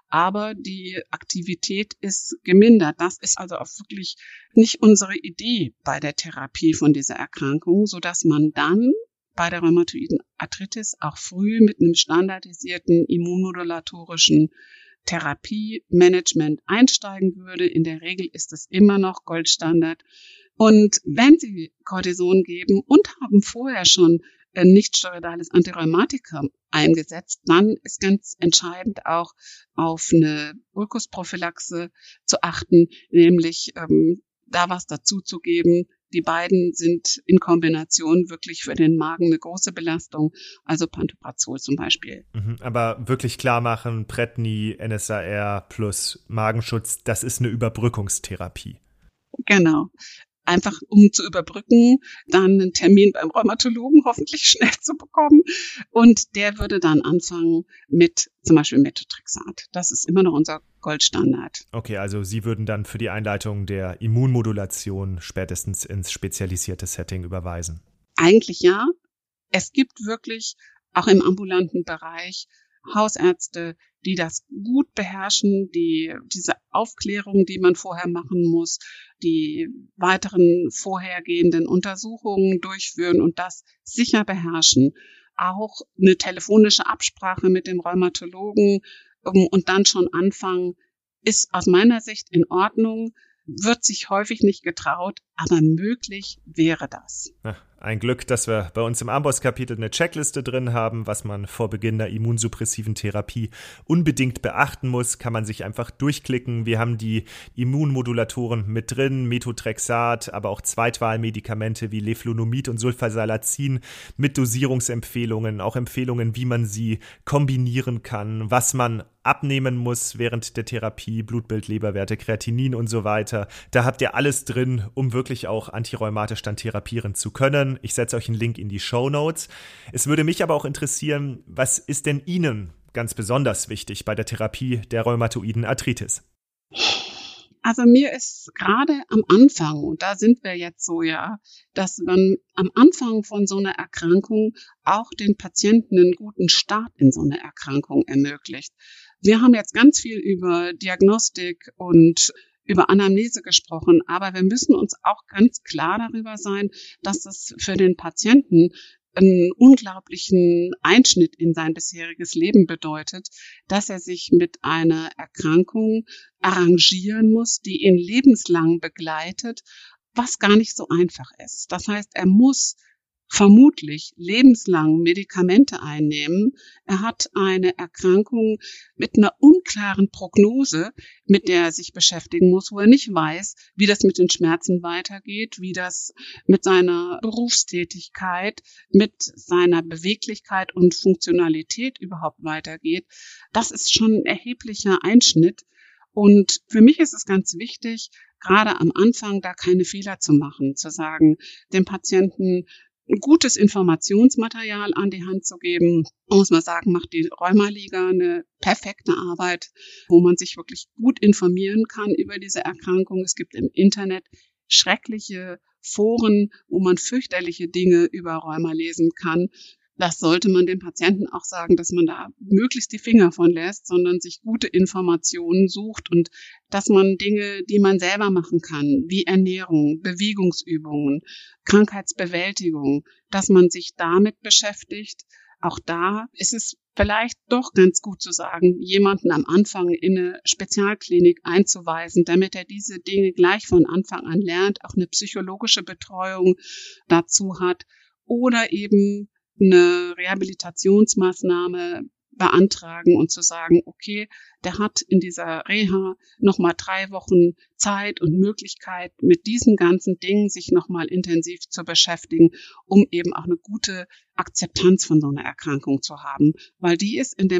aber die Aktivität ist gemindert. Das ist also auch wirklich nicht unsere Idee bei der Therapie von dieser Erkrankung, sodass man dann bei der rheumatoiden Arthritis auch früh mit einem standardisierten immunmodulatorischen Therapiemanagement einsteigen würde. In der Regel ist es immer noch Goldstandard. Und wenn Sie Cortison geben und haben vorher schon ein nicht-steroidales Antirheumatikum eingesetzt, dann ist ganz entscheidend auch auf eine Ulkusprophylaxe zu achten, nämlich ähm, da was dazu zu geben. Die beiden sind in Kombination wirklich für den Magen eine große Belastung, also Pantoprazol zum Beispiel. Mhm, aber wirklich klar machen, Predni, N S A R plus Magenschutz, das ist eine Überbrückungstherapie. Genau. Einfach um zu überbrücken, dann einen Termin beim Rheumatologen hoffentlich schnell zu bekommen. Und der würde dann anfangen mit zum Beispiel Methotrexat. Das ist immer noch unser Goldstandard. Okay, also Sie würden dann für die Einleitung der Immunmodulation spätestens ins spezialisierte Setting überweisen? Eigentlich ja. Es gibt wirklich auch im ambulanten Bereich Hausärzte, die das gut beherrschen, die diese Aufklärung, die man vorher machen muss, die weiteren vorhergehenden Untersuchungen durchführen und das sicher beherrschen. Auch eine telefonische Absprache mit dem Rheumatologen und dann schon anfangen, ist aus meiner Sicht in Ordnung, wird sich häufig nicht getraut, aber möglich wäre das. Na, ein Glück, dass wir bei uns im Amboss-Kapitel eine Checkliste drin haben, was man vor Beginn der immunsuppressiven Therapie unbedingt beachten muss, kann man sich einfach durchklicken. Wir haben die Immunmodulatoren mit drin, Methotrexat, aber auch Zweitwahlmedikamente wie Leflunomid und Sulfasalazin mit Dosierungsempfehlungen, auch Empfehlungen, wie man sie kombinieren kann, was man abnehmen muss während der Therapie, Blutbild, Leberwerte, Kreatinin und so weiter. Da habt ihr alles drin, um wirklich auch antirheumatisch dann therapieren zu können. Ich setze euch einen Link in die Shownotes. Es würde mich aber auch interessieren, was ist denn Ihnen ganz besonders wichtig bei der Therapie der rheumatoiden Arthritis? Also mir ist gerade am Anfang, und da sind wir jetzt so, ja, dass man am Anfang von so einer Erkrankung auch den Patienten einen guten Start in so eine Erkrankung ermöglicht. Wir haben jetzt ganz viel über Diagnostik und über Anamnese gesprochen, aber wir müssen uns auch ganz klar darüber sein, dass es für den Patienten einen unglaublichen Einschnitt in sein bisheriges Leben bedeutet, dass er sich mit einer Erkrankung arrangieren muss, die ihn lebenslang begleitet, was gar nicht so einfach ist. Das heißt, er muss vermutlich lebenslang Medikamente einnehmen. Er hat eine Erkrankung mit einer unklaren Prognose, mit der er sich beschäftigen muss, wo er nicht weiß, wie das mit den Schmerzen weitergeht, wie das mit seiner Berufstätigkeit, mit seiner Beweglichkeit und Funktionalität überhaupt weitergeht. Das ist schon ein erheblicher Einschnitt. Und für mich ist es ganz wichtig, gerade am Anfang da keine Fehler zu machen, zu sagen, dem Patienten ein gutes Informationsmaterial an die Hand zu geben. Muss man sagen, macht die Rheumaliga eine perfekte Arbeit, wo man sich wirklich gut informieren kann über diese Erkrankung. Es gibt im Internet schreckliche Foren, wo man fürchterliche Dinge über Rheuma lesen kann. Das sollte man dem Patienten auch sagen, dass man da möglichst die Finger von lässt, sondern sich gute Informationen sucht und dass man Dinge, die man selber machen kann, wie Ernährung, Bewegungsübungen, Krankheitsbewältigung, dass man sich damit beschäftigt. Auch da ist es vielleicht doch ganz gut zu sagen, jemanden am Anfang in eine Spezialklinik einzuweisen, damit er diese Dinge gleich von Anfang an lernt, auch eine psychologische Betreuung dazu hat oder eben eine Rehabilitationsmaßnahme beantragen und zu sagen, okay, der hat in dieser Reha nochmal drei Wochen Zeit und Möglichkeit, mit diesen ganzen Dingen sich nochmal intensiv zu beschäftigen, um eben auch eine gute Akzeptanz von so einer Erkrankung zu haben. Weil die ist in dem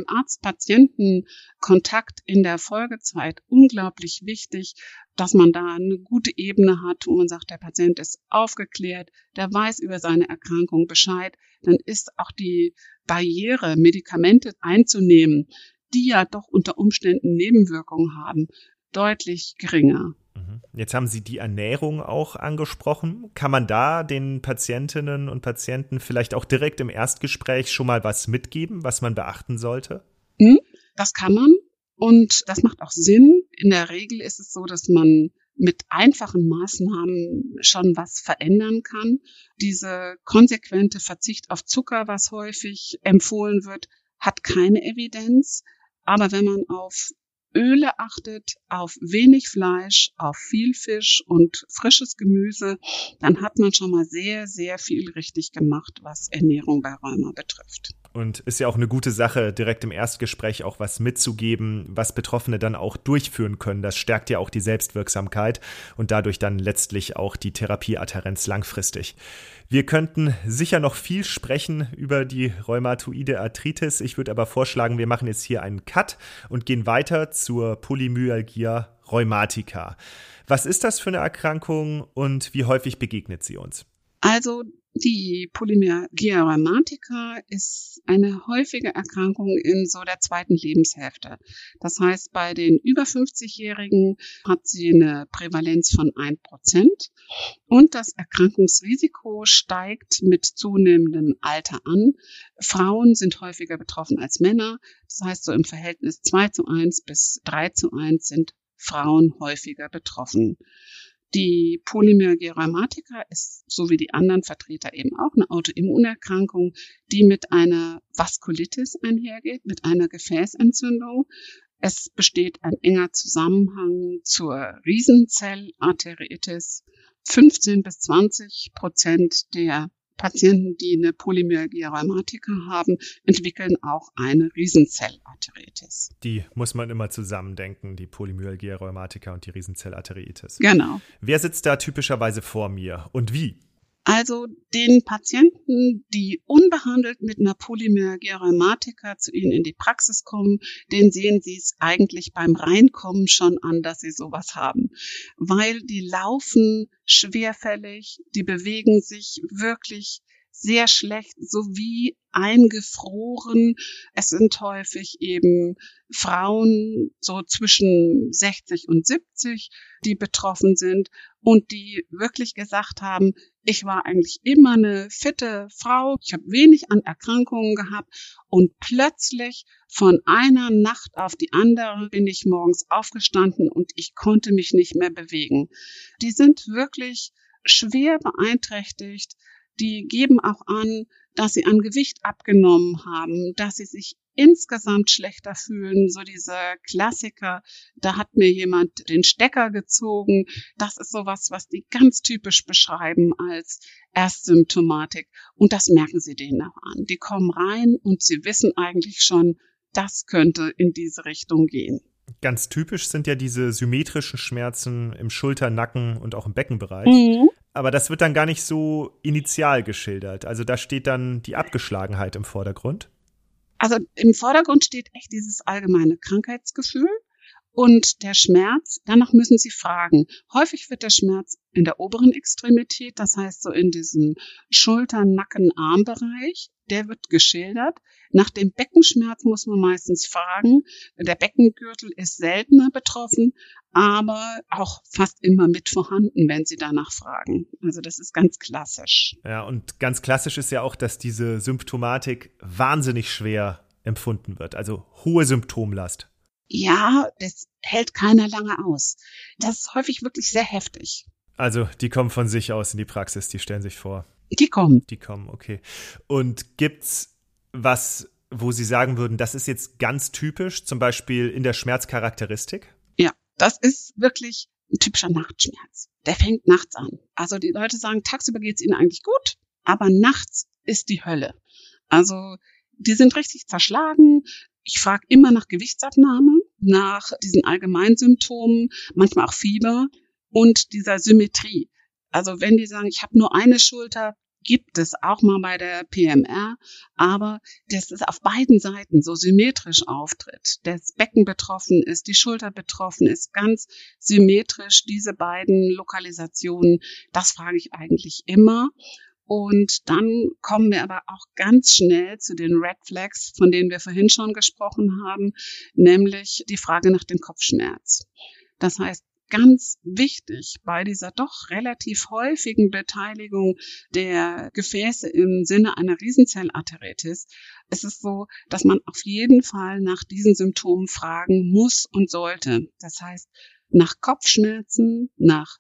Arzt-Patienten-Kontakt in der Folgezeit unglaublich wichtig, dass man da eine gute Ebene hat, wo man sagt, der Patient ist aufgeklärt, der weiß über seine Erkrankung Bescheid, dann ist auch die Barriere, Medikamente einzunehmen, die ja doch unter Umständen Nebenwirkungen haben, deutlich geringer. Jetzt haben Sie die Ernährung auch angesprochen. Kann man da den Patientinnen und Patienten vielleicht auch direkt im Erstgespräch schon mal was mitgeben, was man beachten sollte? Das kann man. Und das macht auch Sinn. In der Regel ist es so, dass man mit einfachen Maßnahmen schon was verändern kann. Diese konsequente Verzicht auf Zucker, was häufig empfohlen wird, hat keine Evidenz. Aber wenn man auf Öle achtet, auf wenig Fleisch, auf viel Fisch und frisches Gemüse, dann hat man schon mal sehr, sehr viel richtig gemacht, was Ernährung bei Rheuma betrifft. Und ist ja auch eine gute Sache, direkt im Erstgespräch auch was mitzugeben, was Betroffene dann auch durchführen können. Das stärkt ja auch die Selbstwirksamkeit und dadurch dann letztlich auch die Therapieadhärenz langfristig. Wir könnten sicher noch viel sprechen über die rheumatoide Arthritis. Ich würde aber vorschlagen, wir machen jetzt hier einen Cut und gehen weiter zur Polymyalgia rheumatica. Was ist das für eine Erkrankung und wie häufig begegnet sie uns? Also die Polymyalgia rheumatica ist eine häufige Erkrankung in so der zweiten Lebenshälfte. Das heißt, bei den über fünfzigjährigen hat sie eine Prävalenz von ein Prozent und das Erkrankungsrisiko steigt mit zunehmendem Alter an. Frauen sind häufiger betroffen als Männer. Das heißt, so im Verhältnis zwei zu eins bis drei zu eins sind Frauen häufiger betroffen. Die Polymyalgia rheumatica ist, so wie die anderen Vertreter eben auch, eine Autoimmunerkrankung, die mit einer Vaskulitis einhergeht, mit einer Gefäßentzündung. Es besteht ein enger Zusammenhang zur Riesenzellarteritis. fünfzehn bis zwanzig Prozent der Patienten, die eine Polymyalgia rheumatica haben, entwickeln auch eine Riesenzellarteritis. Die muss man immer zusammendenken, die Polymyalgia rheumatica und die Riesenzellarteritis. Genau. Wer sitzt da typischerweise vor mir und wie? Also den Patienten, die unbehandelt mit einer Polymyalgia rheumatica zu Ihnen in die Praxis kommen, den sehen Sie es eigentlich beim Reinkommen schon an, dass sie sowas haben. Weil die laufen schwerfällig, die bewegen sich wirklich sehr schlecht, sowie eingefroren. Es sind häufig eben Frauen so zwischen sechzig und siebzig, die betroffen sind und die wirklich gesagt haben, ich war eigentlich immer eine fitte Frau, ich habe wenig an Erkrankungen gehabt und plötzlich von einer Nacht auf die andere bin ich morgens aufgestanden und ich konnte mich nicht mehr bewegen. Die sind wirklich schwer beeinträchtigt. Die geben auch an, dass sie an Gewicht abgenommen haben, dass sie sich insgesamt schlechter fühlen. So dieser Klassiker, da hat mir jemand den Stecker gezogen. Das ist sowas, was die ganz typisch beschreiben als Erstsymptomatik. Und das merken sie denen auch an. Die kommen rein und sie wissen eigentlich schon, das könnte in diese Richtung gehen. Ganz typisch sind ja diese symmetrischen Schmerzen im Schulter-, Nacken- und auch im Beckenbereich. Mhm. Aber das wird dann gar nicht so initial geschildert. Also da steht dann die Abgeschlagenheit im Vordergrund. Also im Vordergrund steht echt dieses allgemeine Krankheitsgefühl und der Schmerz. Danach müssen Sie fragen. Häufig wird der Schmerz in der oberen Extremität, das heißt so in diesem Schulter-, Nacken-, Armbereich, der wird geschildert. Nach dem Beckenschmerz muss man meistens fragen. Der Beckengürtel ist seltener betroffen, aber auch fast immer mit vorhanden, wenn Sie danach fragen. Also das ist ganz klassisch. Ja, und ganz klassisch ist ja auch, dass diese Symptomatik wahnsinnig schwer empfunden wird, also hohe Symptomlast. Ja, das hält keiner lange aus. Das ist häufig wirklich sehr heftig. Also die kommen von sich aus in die Praxis, die stellen sich vor. Die kommen. Die kommen, okay. Und gibt's was, wo Sie sagen würden, das ist jetzt ganz typisch, zum Beispiel in der Schmerzcharakteristik? Ja, das ist wirklich ein typischer Nachtschmerz. Der fängt nachts an. Also die Leute sagen, tagsüber geht's ihnen eigentlich gut, aber nachts ist die Hölle. Also die sind richtig zerschlagen. Ich frage immer nach Gewichtsabnahme, nach diesen Allgemeinsymptomen, manchmal auch Fieber und dieser Symmetrie. Also wenn die sagen, ich habe nur eine Schulter, gibt es auch mal bei der P M R, aber dass es auf beiden Seiten so symmetrisch auftritt. Das Becken betroffen ist, die Schulter betroffen ist, ganz symmetrisch diese beiden Lokalisationen, das frage ich eigentlich immer. Und dann kommen wir aber auch ganz schnell zu den Red Flags, von denen wir vorhin schon gesprochen haben, nämlich die Frage nach dem Kopfschmerz. Das heißt, ganz wichtig bei dieser doch relativ häufigen Beteiligung der Gefäße im Sinne einer Riesenzellarteritis ist es so, dass man auf jeden Fall nach diesen Symptomen fragen muss und sollte. Das heißt, nach Kopfschmerzen, nach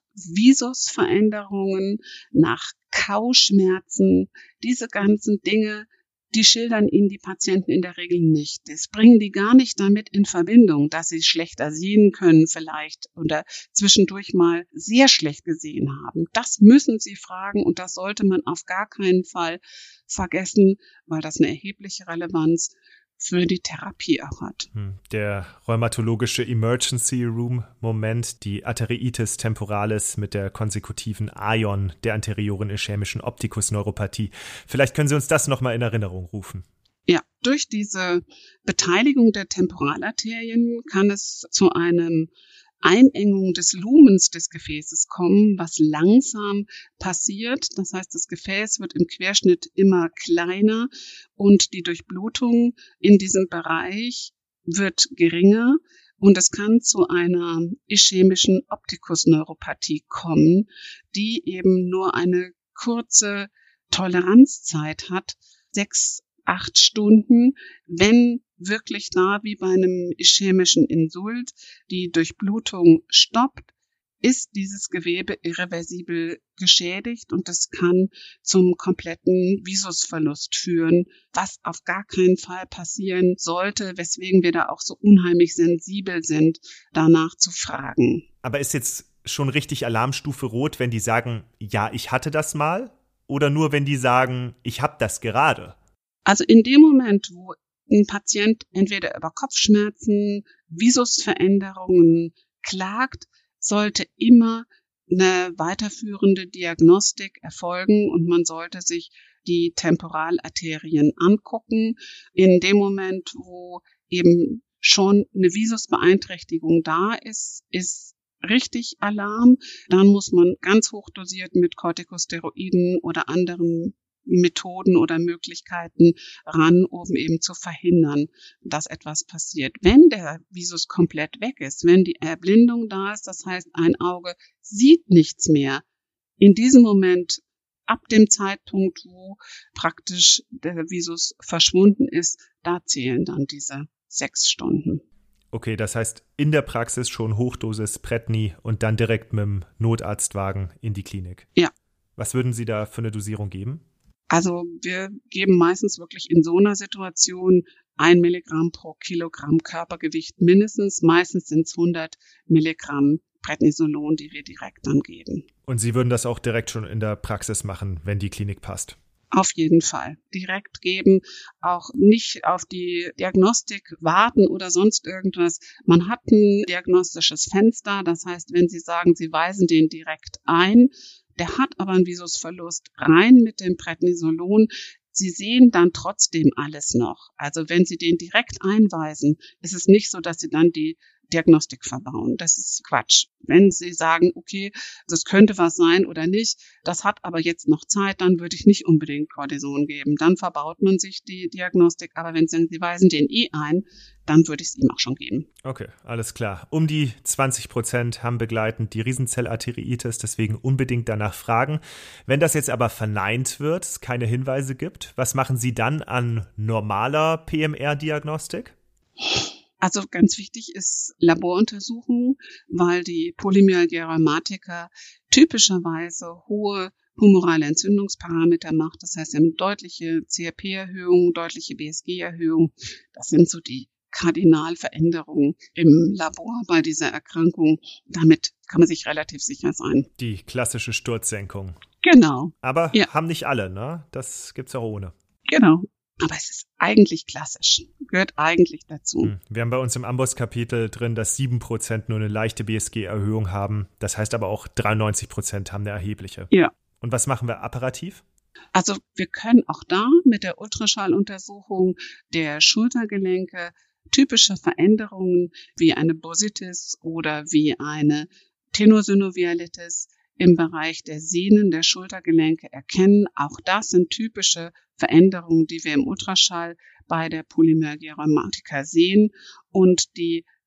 Visusveränderungen, nach Kauschmerzen, diese ganzen Dinge, die schildern Ihnen die Patienten in der Regel nicht. Das bringen die gar nicht damit in Verbindung, dass sie schlechter sehen können vielleicht oder zwischendurch mal sehr schlecht gesehen haben. Das müssen Sie fragen und das sollte man auf gar keinen Fall vergessen, weil das eine erhebliche Relevanz für die Therapie auch hat. Der rheumatologische Emergency Room Moment, die Arteriitis temporalis mit der konsekutiven A I O N der anterioren ischämischen Optikusneuropathie. Vielleicht können Sie uns das nochmal in Erinnerung rufen. Ja, durch diese Beteiligung der Temporalarterien kann es zu einem Einengung des Lumens des Gefäßes kommen, was langsam passiert. Das heißt, das Gefäß wird im Querschnitt immer kleiner und die Durchblutung in diesem Bereich wird geringer und es kann zu einer ischämischen Optikusneuropathie kommen, die eben nur eine kurze Toleranzzeit hat, sechs, acht Stunden, wenn wirklich da wie bei einem ischämischen Insult die Durchblutung stoppt, ist dieses Gewebe irreversibel geschädigt und es kann zum kompletten Visusverlust führen, was auf gar keinen Fall passieren sollte, weswegen wir da auch so unheimlich sensibel sind, danach zu fragen. Aber ist jetzt schon richtig Alarmstufe rot, wenn die sagen, ja, ich hatte das mal? Oder nur, wenn die sagen, ich habe das gerade? Also in dem Moment, wo ein Patient entweder über Kopfschmerzen, Visusveränderungen klagt, sollte immer eine weiterführende Diagnostik erfolgen und man sollte sich die Temporalarterien angucken. In dem Moment, wo eben schon eine Visusbeeinträchtigung da ist, ist richtig Alarm. Dann muss man ganz hochdosiert mit Corticosteroiden oder anderen Methoden oder Möglichkeiten ran, um eben zu verhindern, dass etwas passiert. Wenn der Visus komplett weg ist, wenn die Erblindung da ist, das heißt, ein Auge sieht nichts mehr, in diesem Moment, ab dem Zeitpunkt, wo praktisch der Visus verschwunden ist, da zählen dann diese sechs Stunden. Okay, das heißt, in der Praxis schon Hochdosis Predni und dann direkt mit dem Notarztwagen in die Klinik. Ja. Was würden Sie da für eine Dosierung geben? Also wir geben meistens wirklich in so einer Situation ein Milligramm pro Kilogramm Körpergewicht mindestens. Meistens sind es hundert Milligramm Prednisolon, die wir direkt dann geben. Und Sie würden das auch direkt schon in der Praxis machen, wenn die Klinik passt? Auf jeden Fall. Direkt geben, auch nicht auf die Diagnostik warten oder sonst irgendwas. Man hat ein diagnostisches Fenster, das heißt, wenn Sie sagen, Sie weisen den direkt ein, der hat aber einen Visusverlust, rein mit dem Prednisolon. Sie sehen dann trotzdem alles noch. Also wenn Sie den direkt einweisen, ist es nicht so, dass Sie dann die Diagnostik verbauen. Das ist Quatsch. Wenn Sie sagen, okay, das könnte was sein oder nicht, das hat aber jetzt noch Zeit, dann würde ich nicht unbedingt Cortison geben. Dann verbaut man sich die Diagnostik. Aber wenn Sie sagen, Sie weisen den eh ein, dann würde ich es ihm auch schon geben. Okay, alles klar. Um die zwanzig Prozent haben begleitend die Riesenzellarteriitis, deswegen unbedingt danach fragen. Wenn das jetzt aber verneint wird, es keine Hinweise gibt, was machen Sie dann an normaler P M R-Diagnostik? Also ganz wichtig ist Laboruntersuchung, weil die Polymyalgia rheumatica typischerweise hohe humorale Entzündungsparameter macht. Das heißt, wir haben deutliche C R P-Erhöhung, deutliche B S G-Erhöhung. Das sind so die Kardinalveränderungen im Labor bei dieser Erkrankung. Damit kann man sich relativ sicher sein. Die klassische Sturzsenkung. Genau. Aber ja. haben nicht alle, ne? Das gibt's auch ohne. Genau. Aber es ist eigentlich klassisch, gehört eigentlich dazu. Wir haben bei uns im Amboss-Kapitel drin, dass sieben Prozent nur eine leichte B S G-Erhöhung haben. Das heißt aber auch dreiundneunzig Prozent haben eine erhebliche. Ja. Und was machen wir apparativ? Also wir können auch da mit der Ultraschalluntersuchung der Schultergelenke typische Veränderungen wie eine Bursitis oder wie eine Tenosynovialitis im Bereich der Sehnen der Schultergelenke erkennen. Auch das sind typische Veränderungen, die wir im Ultraschall bei der Polymyalgia rheumatica sehen. Und die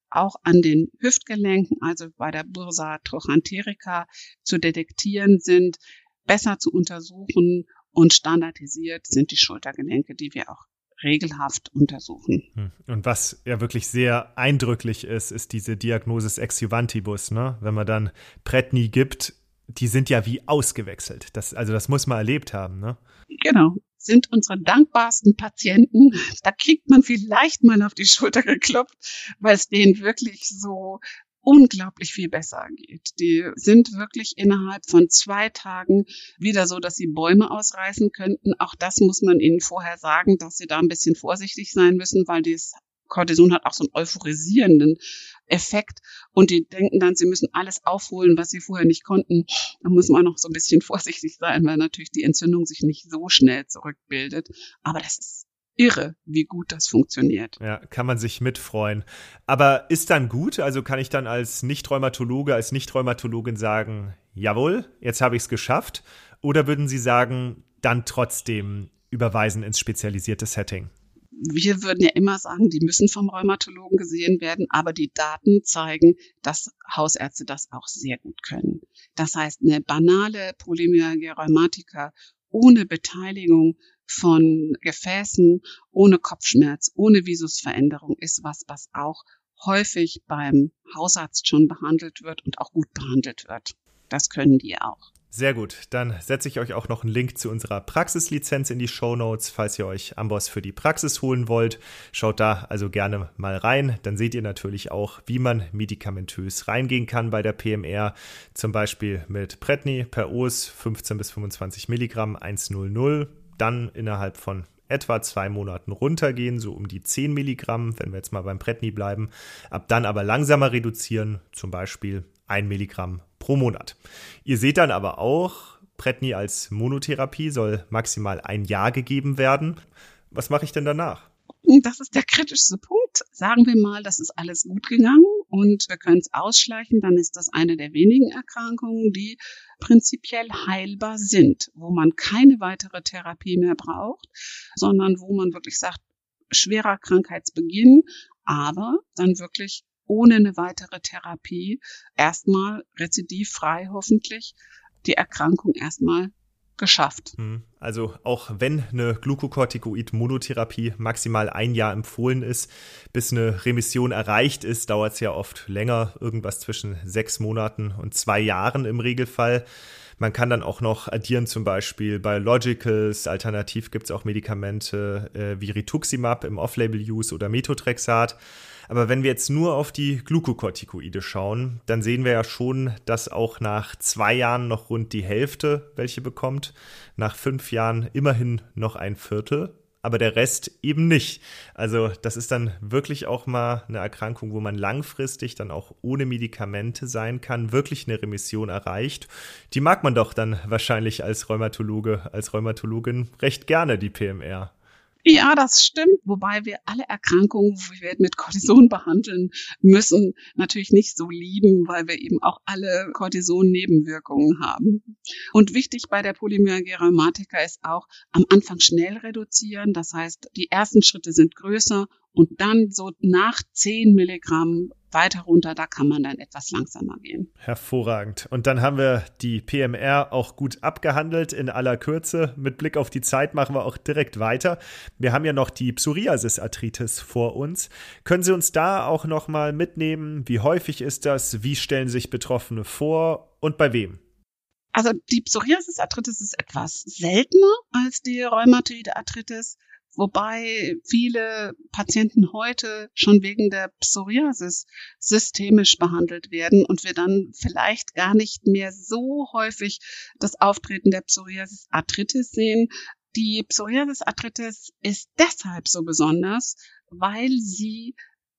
auch an den Hüftgelenken, also bei der Bursa trochanterica, zu detektieren sind, besser zu untersuchen und standardisiert sind die Schultergelenke, die wir auch regelhaft untersuchen. Und was ja wirklich sehr eindrücklich ist, ist diese Diagnosis ex juvantibus, ne? Wenn man dann Predni gibt, die sind ja wie ausgewechselt. Das, also das muss man erlebt haben, ne? Genau. Sind unsere dankbarsten Patienten. Da kriegt man vielleicht mal auf die Schulter geklopft, weil es denen wirklich so unglaublich viel besser geht. Die sind wirklich innerhalb von zwei Tagen wieder so, dass sie Bäume ausreißen könnten. Auch das muss man ihnen vorher sagen, dass sie da ein bisschen vorsichtig sein müssen, weil das Cortison hat auch so einen euphorisierenden Effekt und die denken dann, sie müssen alles aufholen, was sie vorher nicht konnten. Da muss man auch noch so ein bisschen vorsichtig sein, weil natürlich die Entzündung sich nicht so schnell zurückbildet. Aber das ist irre, wie gut das funktioniert. Ja, kann man sich mitfreuen. Aber ist dann gut? Also kann ich dann als Nicht-Rheumatologe, als Nicht-Rheumatologin sagen, jawohl, jetzt habe ich es geschafft? Oder würden Sie sagen, dann trotzdem überweisen ins spezialisierte Setting? Wir würden ja immer sagen, die müssen vom Rheumatologen gesehen werden, aber die Daten zeigen, dass Hausärzte das auch sehr gut können. Das heißt, eine banale Polymyalgie rheumatica ohne Beteiligung von Gefäßen, ohne Kopfschmerz, ohne Visusveränderung ist was, was auch häufig beim Hausarzt schon behandelt wird und auch gut behandelt wird. Das können die auch. Sehr gut, dann setze ich euch auch noch einen Link zu unserer Praxislizenz in die Shownotes, falls ihr euch Amboss für die Praxis holen wollt. Schaut da also gerne mal rein, dann seht ihr natürlich auch, wie man medikamentös reingehen kann bei der P M R, zum Beispiel mit Predni per O S fünfzehn bis fünfundzwanzig Milligramm hundert, dann innerhalb von etwa zwei Monaten runtergehen, so um die zehn Milligramm, wenn wir jetzt mal beim Predni bleiben, ab dann aber langsamer reduzieren, zum Beispiel ein Milligramm pro Monat. Ihr seht dann aber auch, Predni als Monotherapie soll maximal ein Jahr gegeben werden. Was mache ich denn danach? Das ist der kritischste Punkt. Sagen wir mal, das ist alles gut gegangen und wir können es ausschleichen, dann ist das eine der wenigen Erkrankungen, die prinzipiell heilbar sind, wo man keine weitere Therapie mehr braucht, sondern wo man wirklich sagt, schwerer Krankheitsbeginn, aber dann wirklich ohne eine weitere Therapie erstmal rezidivfrei hoffentlich die Erkrankung erstmal geschafft. Also auch wenn eine Glucocorticoid-Monotherapie maximal ein Jahr empfohlen ist, bis eine Remission erreicht ist, dauert es ja oft länger, irgendwas zwischen sechs Monaten und zwei Jahren im Regelfall. Man kann dann auch noch addieren, zum Beispiel Biologicals, alternativ gibt es auch Medikamente äh, wie Rituximab im Off-Label-Use oder Methotrexat. Aber wenn wir jetzt nur auf die Glucocorticoide schauen, dann sehen wir ja schon, dass auch nach zwei Jahren noch rund die Hälfte welche bekommt, nach fünf Jahren immerhin noch ein Viertel, aber der Rest eben nicht. Also das ist dann wirklich auch mal eine Erkrankung, wo man langfristig dann auch ohne Medikamente sein kann, wirklich eine Remission erreicht. Die mag man doch dann wahrscheinlich als Rheumatologe, als Rheumatologin recht gerne, die P M R. Ja, das stimmt, wobei wir alle Erkrankungen, die wir mit Cortison behandeln müssen, natürlich nicht so lieben, weil wir eben auch alle Cortison-Nebenwirkungen haben. Und wichtig bei der Polymyalgie rheumatica ist auch am Anfang schnell reduzieren. Das heißt, die ersten Schritte sind größer und dann so nach zehn Milligramm weiter runter, da kann man dann etwas langsamer gehen. Hervorragend. Und dann haben wir die P M R auch gut abgehandelt in aller Kürze. Mit Blick auf die Zeit machen wir auch direkt weiter. Wir haben ja noch die Psoriasis-Arthritis vor uns. Können Sie uns da auch noch mal mitnehmen? Wie häufig ist das? Wie stellen sich Betroffene vor und bei wem? Also die Psoriasis-Arthritis ist etwas seltener als die rheumatoide Arthritis, wobei viele Patienten heute schon wegen der Psoriasis systemisch behandelt werden und wir dann vielleicht gar nicht mehr so häufig das Auftreten der Psoriasis-Arthritis sehen. Die Psoriasis-Arthritis ist deshalb so besonders, weil sie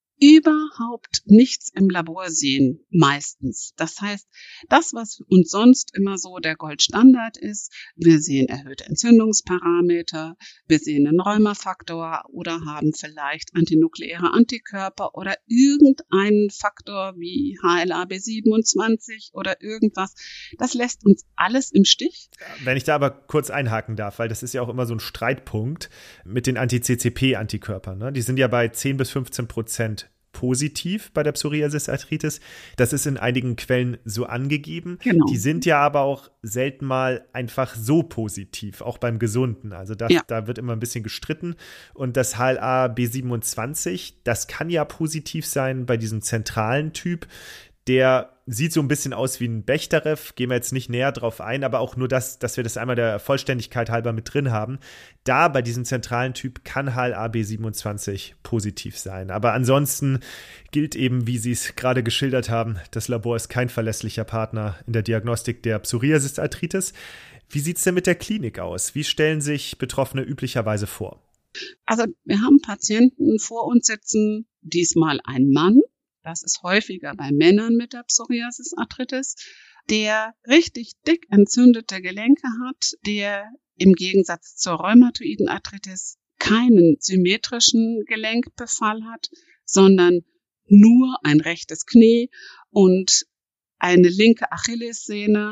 überhaupt nichts im Labor sehen, meistens. Das heißt, das, was uns sonst immer so der Goldstandard ist, wir sehen erhöhte Entzündungsparameter, wir sehen einen Rheumafaktor oder haben vielleicht antinukleäre Antikörper oder irgendeinen Faktor wie H L A B siebenundzwanzig oder irgendwas. Das lässt uns alles im Stich. Wenn ich da aber kurz einhaken darf, weil das ist ja auch immer so ein Streitpunkt mit den Anti-C C P-Antikörpern. Ne? Die sind ja bei zehn bis fünfzehn Prozent positiv bei der Psoriasis-Arthritis. Das ist in einigen Quellen so angegeben. Genau. Die sind ja aber auch selten mal einfach so positiv, auch beim Gesunden. Also das, ja. da wird immer ein bisschen gestritten. Und das H L A B siebenundzwanzig, das kann ja positiv sein bei diesem zentralen Typ. Der sieht so ein bisschen aus wie ein Bechterew, gehen wir jetzt nicht näher drauf ein, aber auch nur das, dass wir das einmal der Vollständigkeit halber mit drin haben. Da bei diesem zentralen Typ kann H L A B siebenundzwanzig positiv sein. Aber ansonsten gilt eben, wie Sie es gerade geschildert haben, das Labor ist kein verlässlicher Partner in der Diagnostik der Psoriasis-Arthritis. Wie sieht es denn mit der Klinik aus? Wie stellen sich Betroffene üblicherweise vor? Also wir haben Patienten vor uns sitzen, diesmal ein Mann. Das ist häufiger bei Männern mit der Psoriasis-Arthritis, der richtig dick entzündete Gelenke hat, der im Gegensatz zur rheumatoiden Arthritis keinen symmetrischen Gelenkbefall hat, sondern nur ein rechtes Knie und eine linke Achillessehne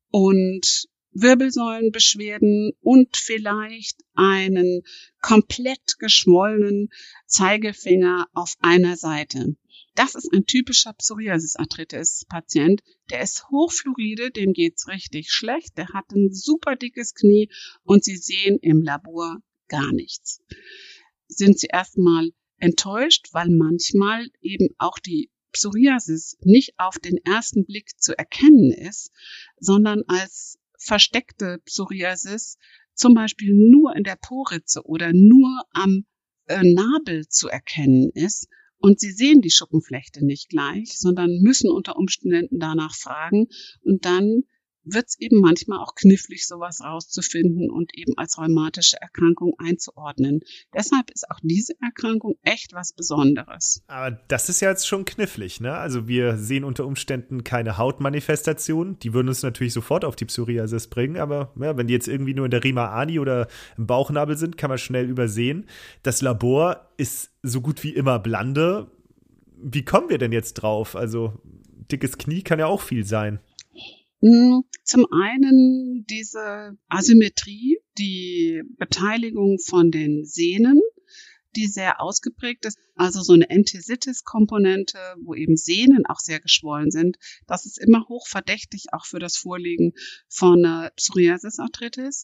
und Wirbelsäulenbeschwerden und vielleicht einen komplett geschwollenen Zeigefinger auf einer Seite. Das ist ein typischer Psoriasis-Arthritis-Patient. Der ist hochfluoride, dem geht's richtig schlecht. Der hat ein super dickes Knie und Sie sehen im Labor gar nichts. Sind Sie erstmal enttäuscht, weil manchmal eben auch die Psoriasis nicht auf den ersten Blick zu erkennen ist, sondern als versteckte Psoriasis zum Beispiel nur in der Poritze oder nur am äh, Nabel zu erkennen ist. Und Sie sehen die Schuppenflechte nicht gleich, sondern müssen unter Umständen danach fragen. Und dann wird es eben manchmal auch knifflig, sowas rauszufinden und eben als rheumatische Erkrankung einzuordnen. Deshalb ist auch diese Erkrankung echt was Besonderes. Aber das ist ja jetzt schon knifflig, ne? Also wir sehen unter Umständen keine Hautmanifestation. Die würden uns natürlich sofort auf die Psoriasis bringen. Aber ja, wenn die jetzt irgendwie nur in der Rima ani oder im Bauchnabel sind, kann man schnell übersehen. Das Labor ist so gut wie immer blande. Wie kommen wir denn jetzt drauf? Also dickes Knie kann ja auch viel sein. Zum einen diese Asymmetrie, die Beteiligung von den Sehnen, die sehr ausgeprägt ist, also so eine Enthesitis-Komponente, wo eben Sehnen auch sehr geschwollen sind. Das ist immer hochverdächtig, auch für das Vorliegen von einer Psoriasis-Arthritis.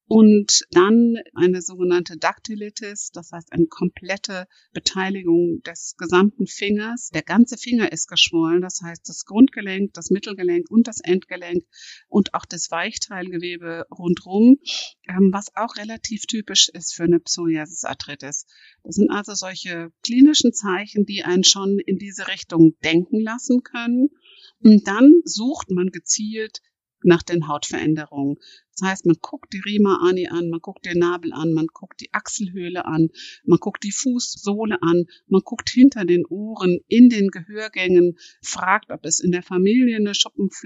Und dann eine sogenannte Dactylitis, das heißt eine komplette Beteiligung des gesamten Fingers. Der ganze Finger ist geschwollen, das heißt das Grundgelenk, das Mittelgelenk und das Endgelenk und auch das Weichteilgewebe rundherum, was auch relativ typisch ist für eine Psoriasis-Arthritis. Das sind also solche klinischen Zeichen, die einen schon in diese Richtung denken lassen können. Und dann sucht man gezielt nach den Hautveränderungen. Das heißt, man guckt die Rima ani an, man guckt den Nabel an, man guckt die Achselhöhle an, man guckt die Fußsohle an, man guckt hinter den Ohren, in den Gehörgängen, fragt, ob es in der Familie eine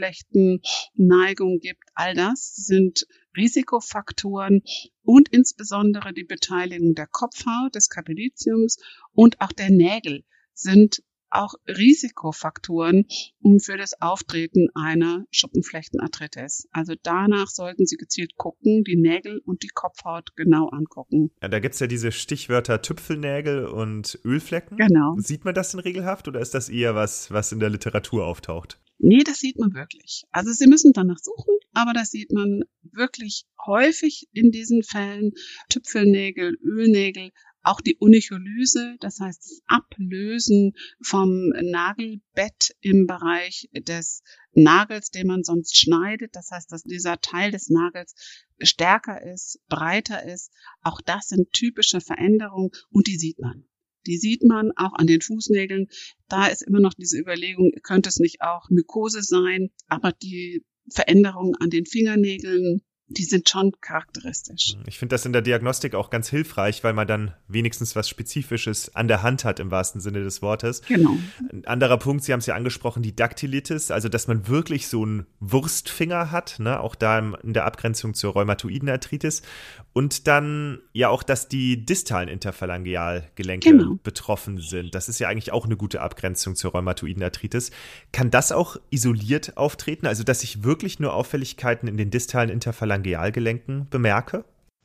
Schuppenflechtenneigung gibt. All das sind Risikofaktoren und insbesondere die Beteiligung der Kopfhaut, des Capillitiums und auch der Nägel sind auch Risikofaktoren für das Auftreten einer Schuppenflechtenarthritis. Also danach sollten Sie gezielt gucken, die Nägel und die Kopfhaut genau angucken. Ja, da gibt es ja diese Stichwörter Tüpfelnägel und Ölflecken. Genau. Sieht man das denn regelhaft oder ist das eher was, was in der Literatur auftaucht? Nee, das sieht man wirklich. Also Sie müssen danach suchen, aber das sieht man wirklich häufig in diesen Fällen. Tüpfelnägel, Ölnägel, auch die Onycholyse, das heißt das Ablösen vom Nagelbett im Bereich des Nagels, den man sonst schneidet. Das heißt, dass dieser Teil des Nagels stärker ist, breiter ist. Auch das sind typische Veränderungen und die sieht man. Die sieht man auch an den Fußnägeln. Da ist immer noch diese Überlegung, könnte es nicht auch Mykose sein? Aber die Veränderungen an den Fingernägeln, die sind schon charakteristisch. Ich finde das in der Diagnostik auch ganz hilfreich, weil man dann wenigstens was Spezifisches an der Hand hat, im wahrsten Sinne des Wortes. Genau. Ein anderer Punkt, Sie haben es ja angesprochen, die Dactylitis, also dass man wirklich so einen Wurstfinger hat, ne? Auch da in der Abgrenzung zur rheumatoiden Arthritis. Und dann ja auch, dass die distalen Interphalangealgelenke genau. betroffen sind. Das ist ja eigentlich auch eine gute Abgrenzung zur rheumatoiden Arthritis. Kann das auch isoliert auftreten, also dass ich wirklich nur Auffälligkeiten in den distalen Interphalangealgelenken bemerke?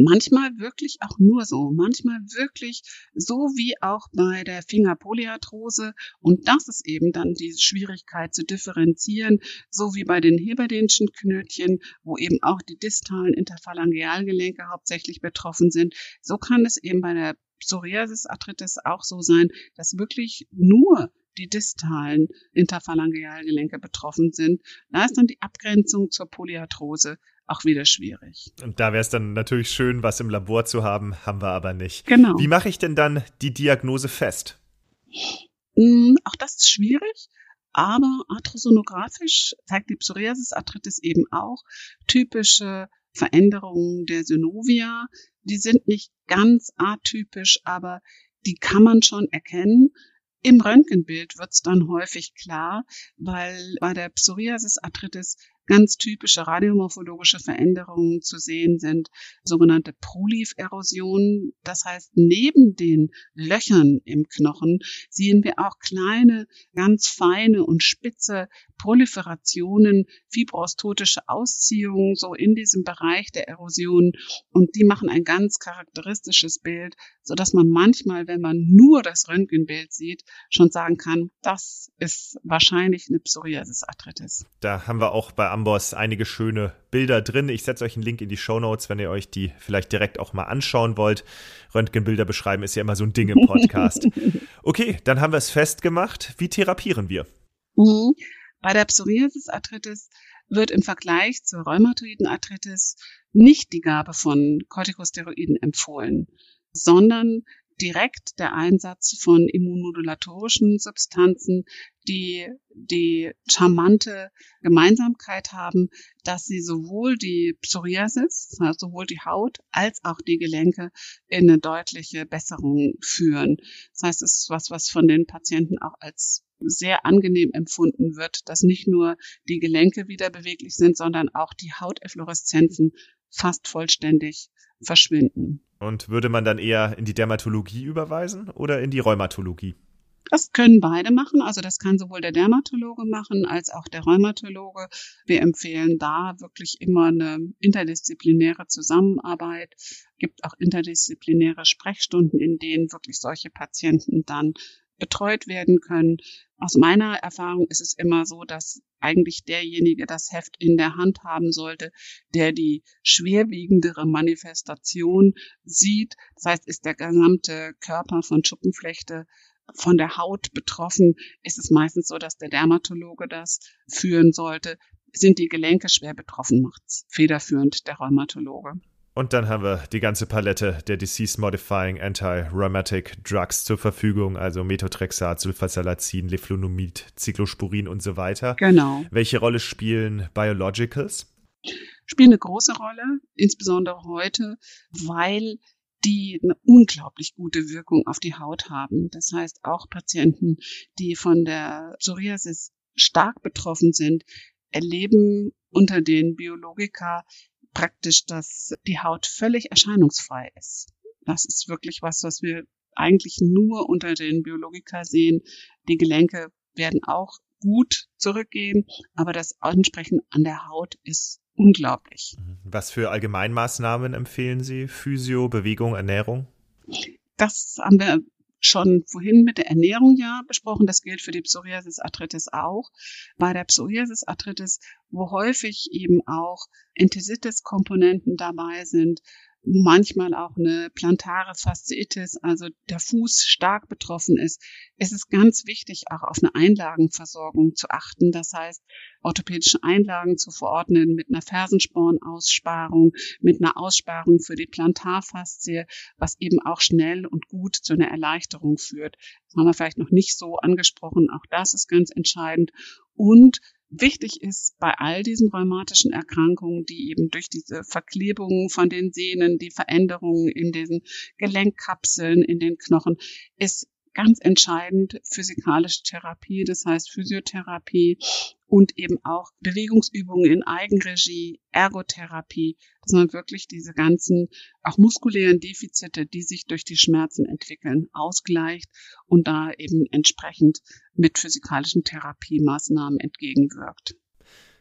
Manchmal wirklich auch nur so, manchmal wirklich so wie auch bei der Fingerpolyarthrose. Und das ist eben dann die Schwierigkeit zu differenzieren, so wie bei den Heberdenschen Knötchen, wo eben auch die distalen Interphalangealgelenke hauptsächlich betroffen sind. So kann es eben bei der Psoriasis-Arthritis auch so sein, dass wirklich nur die distalen Interphalangealgelenke betroffen sind. Da ist dann die Abgrenzung zur Polyarthrose auch wieder schwierig. Und da wäre es dann natürlich schön, was im Labor zu haben, haben wir aber nicht. Genau. Wie mache ich denn dann die Diagnose fest? Mm, auch das ist schwierig, aber arthrosonografisch zeigt die Psoriasis-Arthritis eben auch typische Veränderungen der Synovia. Die sind nicht ganz atypisch, aber die kann man schon erkennen. Im Röntgenbild wird es dann häufig klar, weil bei der Psoriasis-Arthritis ganz typische radiomorphologische Veränderungen zu sehen sind, sogenannte Proliferosion. Das heißt, neben den Löchern im Knochen sehen wir auch kleine, ganz feine und spitze Proliferationen, fibrostotische Ausziehungen so in diesem Bereich der Erosion. Und die machen ein ganz charakteristisches Bild, sodass man manchmal, wenn man nur das Röntgenbild sieht, schon sagen kann, das ist wahrscheinlich eine Psoriasis-Arthritis. Da haben wir auch bei Amboss einige schöne Bilder drin. Ich setze euch einen Link in die Shownotes, wenn ihr euch die vielleicht direkt auch mal anschauen wollt. Röntgenbilder beschreiben ist ja immer so ein Ding im Podcast. Okay, dann haben wir es festgemacht. Wie therapieren wir? Mhm. Bei der Psoriasis-Arthritis wird im Vergleich zur rheumatoiden Arthritis nicht die Gabe von Corticosteroiden empfohlen, sondern direkt der Einsatz von immunmodulatorischen Substanzen, die die charmante Gemeinsamkeit haben, dass sie sowohl die Psoriasis, also sowohl die Haut als auch die Gelenke in eine deutliche Besserung führen. Das heißt, es ist was, was von den Patienten auch als sehr angenehm empfunden wird, dass nicht nur die Gelenke wieder beweglich sind, sondern auch die Hauteffloreszenzen fast vollständig verschwinden. Und würde man dann eher in die Dermatologie überweisen oder in die Rheumatologie? Das können beide machen. Also das kann sowohl der Dermatologe machen als auch der Rheumatologe. Wir empfehlen da wirklich immer eine interdisziplinäre Zusammenarbeit. Es gibt auch interdisziplinäre Sprechstunden, in denen wirklich solche Patienten dann betreut werden können. Aus meiner Erfahrung ist es immer so, dass eigentlich derjenige das Heft in der Hand haben sollte, der die schwerwiegendere Manifestation sieht. Das heißt, ist der gesamte Körper von Schuppenflechte von der Haut betroffen, ist es meistens so, dass der Dermatologe das führen sollte. Sind die Gelenke schwer betroffen, macht's federführend der Rheumatologe. Und dann haben wir die ganze Palette der Disease-Modifying Anti-Rheumatic Drugs zur Verfügung, also Methotrexat, Sulfasalazin, Leflunomid, Cyclosporin und so weiter. Genau. Welche Rolle spielen Biologicals? Spielen eine große Rolle, insbesondere heute, weil die eine unglaublich gute Wirkung auf die Haut haben. Das heißt, auch Patienten, die von der Psoriasis stark betroffen sind, erleben unter den Biologika praktisch, dass die Haut völlig erscheinungsfrei ist. Das ist wirklich was, was wir eigentlich nur unter den Biologika sehen. Die Gelenke werden auch gut zurückgehen, aber das Ansprechen an der Haut ist unglaublich. Was für Allgemeinmaßnahmen empfehlen Sie? Physio, Bewegung, Ernährung? Das haben wir schon vorhin mit der Ernährung ja besprochen. Das gilt für die Psoriasis-Arthritis auch. Bei der Psoriasis-Arthritis, wo häufig eben auch Enthesitis-Komponenten dabei sind, manchmal auch eine plantare Fasziitis, also der Fuß stark betroffen ist, ist es ganz wichtig, auch auf eine Einlagenversorgung zu achten. Das heißt, orthopädische Einlagen zu verordnen mit einer Fersenspornaussparung, mit einer Aussparung für die Plantarfaszie, was eben auch schnell und gut zu einer Erleichterung führt. Das haben wir vielleicht noch nicht so angesprochen. Auch das ist ganz entscheidend. Und wichtig ist bei all diesen rheumatischen Erkrankungen, die eben durch diese Verklebungen von den Sehnen, die Veränderungen in diesen Gelenkkapseln, in den Knochen, ist ganz entscheidend physikalische Therapie, das heißt Physiotherapie und eben auch Bewegungsübungen in Eigenregie, Ergotherapie, dass man wirklich diese ganzen auch muskulären Defizite, die sich durch die Schmerzen entwickeln, ausgleicht und da eben entsprechend mit physikalischen Therapiemaßnahmen entgegenwirkt.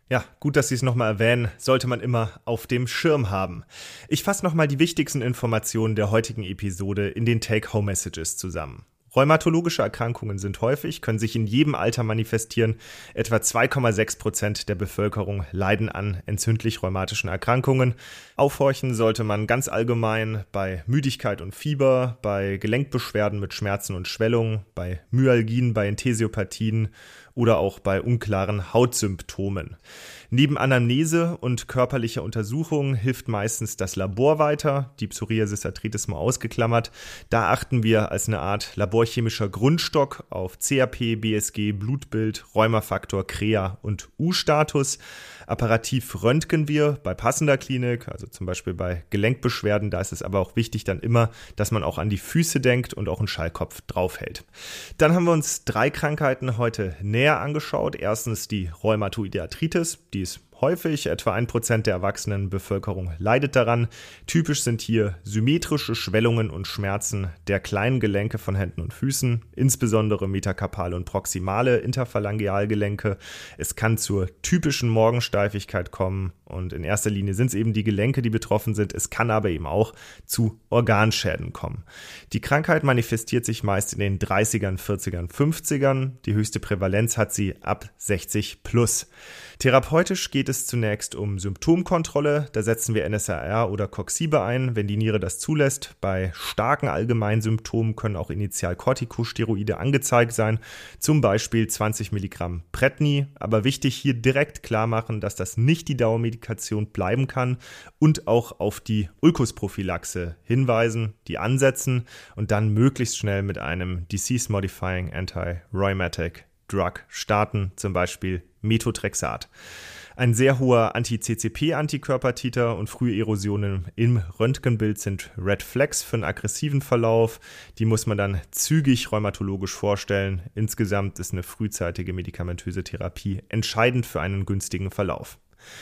Ja, gut, dass Sie es nochmal erwähnen, sollte man immer auf dem Schirm haben. Ich fasse nochmal die wichtigsten Informationen der heutigen Episode in den Take-Home-Messages zusammen. Rheumatologische Erkrankungen sind häufig, können sich in jedem Alter manifestieren. Etwa zwei Komma sechs Prozent der Bevölkerung leiden an entzündlich-rheumatischen Erkrankungen. Aufhorchen sollte man ganz allgemein bei Müdigkeit und Fieber, bei Gelenkbeschwerden mit Schmerzen und Schwellungen, bei Myalgien, bei Enthesiopathien oder auch bei unklaren Hautsymptomen. Neben Anamnese und körperlicher Untersuchung hilft meistens das Labor weiter, die Psoriasis-Arthritis mal ausgeklammert. Da achten wir als eine Art laborchemischer Grundstock auf C R P, B S G, Blutbild, Rheumafaktor, C R E A und U-Status. Apparativ röntgen wir bei passender Klinik, also zum Beispiel bei Gelenkbeschwerden. Da ist es aber auch wichtig dann immer, dass man auch an die Füße denkt und auch einen Schallkopf draufhält. Dann haben wir uns drei Krankheiten heute näher angeschaut. Erstens die Rheumatoide Arthritis, die ist häufig, etwa ein Prozent der erwachsenen Bevölkerung leidet daran. Typisch sind hier symmetrische Schwellungen und Schmerzen der kleinen Gelenke von Händen und Füßen, insbesondere metakarpale und proximale Interphalangealgelenke. Es kann zur typischen Morgensteifigkeit kommen und in erster Linie sind es eben die Gelenke, die betroffen sind. Es kann aber eben auch zu Organschäden kommen. Die Krankheit manifestiert sich meist in den dreißigern, vierzigern, fünfzigern. Die höchste Prävalenz hat sie ab sechzig plus. Therapeutisch geht es zunächst um Symptomkontrolle. Da setzen wir N S A R oder Coxibe ein, wenn die Niere das zulässt. Bei starken Allgemeinsymptomen können auch initial Corticosteroide angezeigt sein, zum Beispiel zwanzig Milligramm Predni. Aber wichtig hier direkt klar machen, dass das nicht die Dauermedikation bleiben kann und auch auf die Ulkusprophylaxe hinweisen, die ansetzen und dann möglichst schnell mit einem Disease-Modifying Anti-Rheumatic Drug starten, zum Beispiel Methotrexat. Ein sehr hoher Anti-C C P-Antikörpertiter und frühe Erosionen im Röntgenbild sind Red Flags für einen aggressiven Verlauf. Die muss man dann zügig rheumatologisch vorstellen. Insgesamt ist eine frühzeitige medikamentöse Therapie entscheidend für einen günstigen Verlauf.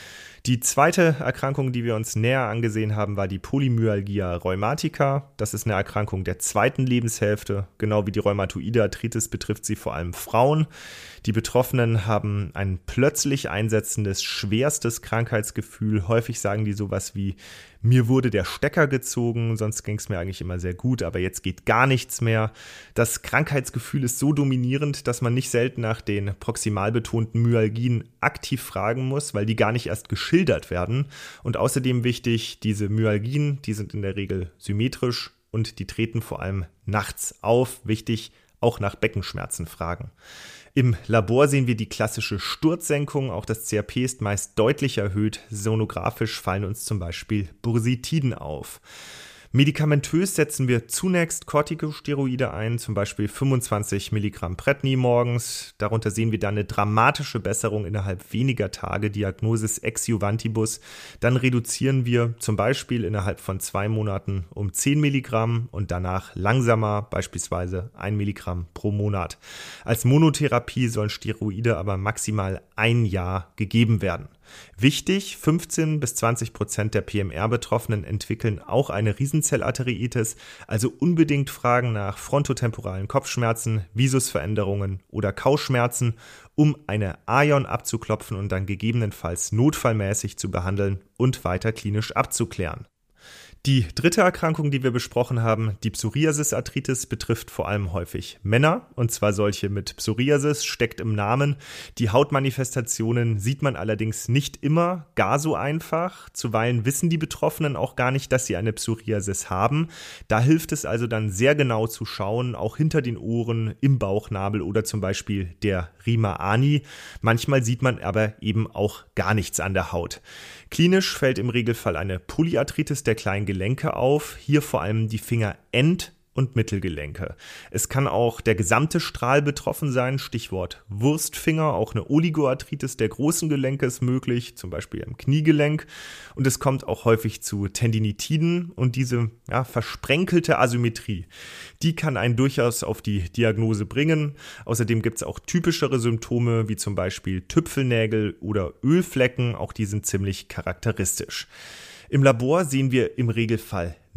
Die zweite Erkrankung, die wir uns näher angesehen haben, war die Polymyalgia rheumatica. Das ist eine Erkrankung der zweiten Lebenshälfte. Genau wie die Rheumatoide Arthritis betrifft sie vor allem Frauen. Die Betroffenen haben ein plötzlich einsetzendes, schwerstes Krankheitsgefühl. Häufig sagen die sowas wie, mir wurde der Stecker gezogen, sonst ging es mir eigentlich immer sehr gut, aber jetzt geht gar nichts mehr. Das Krankheitsgefühl ist so dominierend, dass man nicht selten nach den proximal betonten Myalgien aktiv fragen muss, weil die gar nicht erst geschildert werden. Und außerdem wichtig, diese Myalgien, die sind in der Regel symmetrisch und die treten vor allem nachts auf. Wichtig, auch nach Beckenschmerzen fragen. Im Labor sehen wir die klassische Sturzsenkung, auch das C R P ist meist deutlich erhöht. Sonografisch fallen uns zum Beispiel Bursitiden auf. Medikamentös setzen wir zunächst Corticosteroide ein, zum Beispiel fünfundzwanzig Milligramm Predni morgens. Darunter sehen wir dann eine dramatische Besserung innerhalb weniger Tage, Diagnosis ex juvantibus. Dann reduzieren wir zum Beispiel innerhalb von zwei Monaten um zehn Milligramm und danach langsamer, beispielsweise ein Milligramm pro Monat. Als Monotherapie sollen Steroide aber maximal ein Jahr gegeben werden. Wichtig, fünfzehn bis zwanzig Prozent der P M R-Betroffenen entwickeln auch eine Riesenzellarteriitis, also unbedingt fragen nach frontotemporalen Kopfschmerzen, Visusveränderungen oder Kauschmerzen, um eine Aion abzuklopfen und dann gegebenenfalls notfallmäßig zu behandeln und weiter klinisch abzuklären. Die dritte Erkrankung, die wir besprochen haben, die Psoriasis-Arthritis, betrifft vor allem häufig Männer, und zwar solche mit Psoriasis, steckt im Namen. Die Hautmanifestationen sieht man allerdings nicht immer gar so einfach. Zuweilen wissen die Betroffenen auch gar nicht, dass sie eine Psoriasis haben. Da hilft es also dann sehr genau zu schauen, auch hinter den Ohren, im Bauchnabel oder zum Beispiel der Rima ani. Manchmal sieht man aber eben auch gar nichts an der Haut. Klinisch fällt im Regelfall eine Polyarthritis der kleinen Gelenke auf, hier vor allem die Fingerend- und Mittelgelenke. Es kann auch der gesamte Strahl betroffen sein, Stichwort Wurstfinger, auch eine Oligoarthritis der großen Gelenke ist möglich, zum Beispiel im Kniegelenk. Und es kommt auch häufig zu Tendinitiden und diese ja, versprenkelte Asymmetrie, die kann einen durchaus auf die Diagnose bringen. Außerdem gibt es auch typischere Symptome, wie zum Beispiel Tüpfelnägel oder Ölflecken, auch die sind ziemlich charakteristisch. Im Labor sehen wir im Regelfall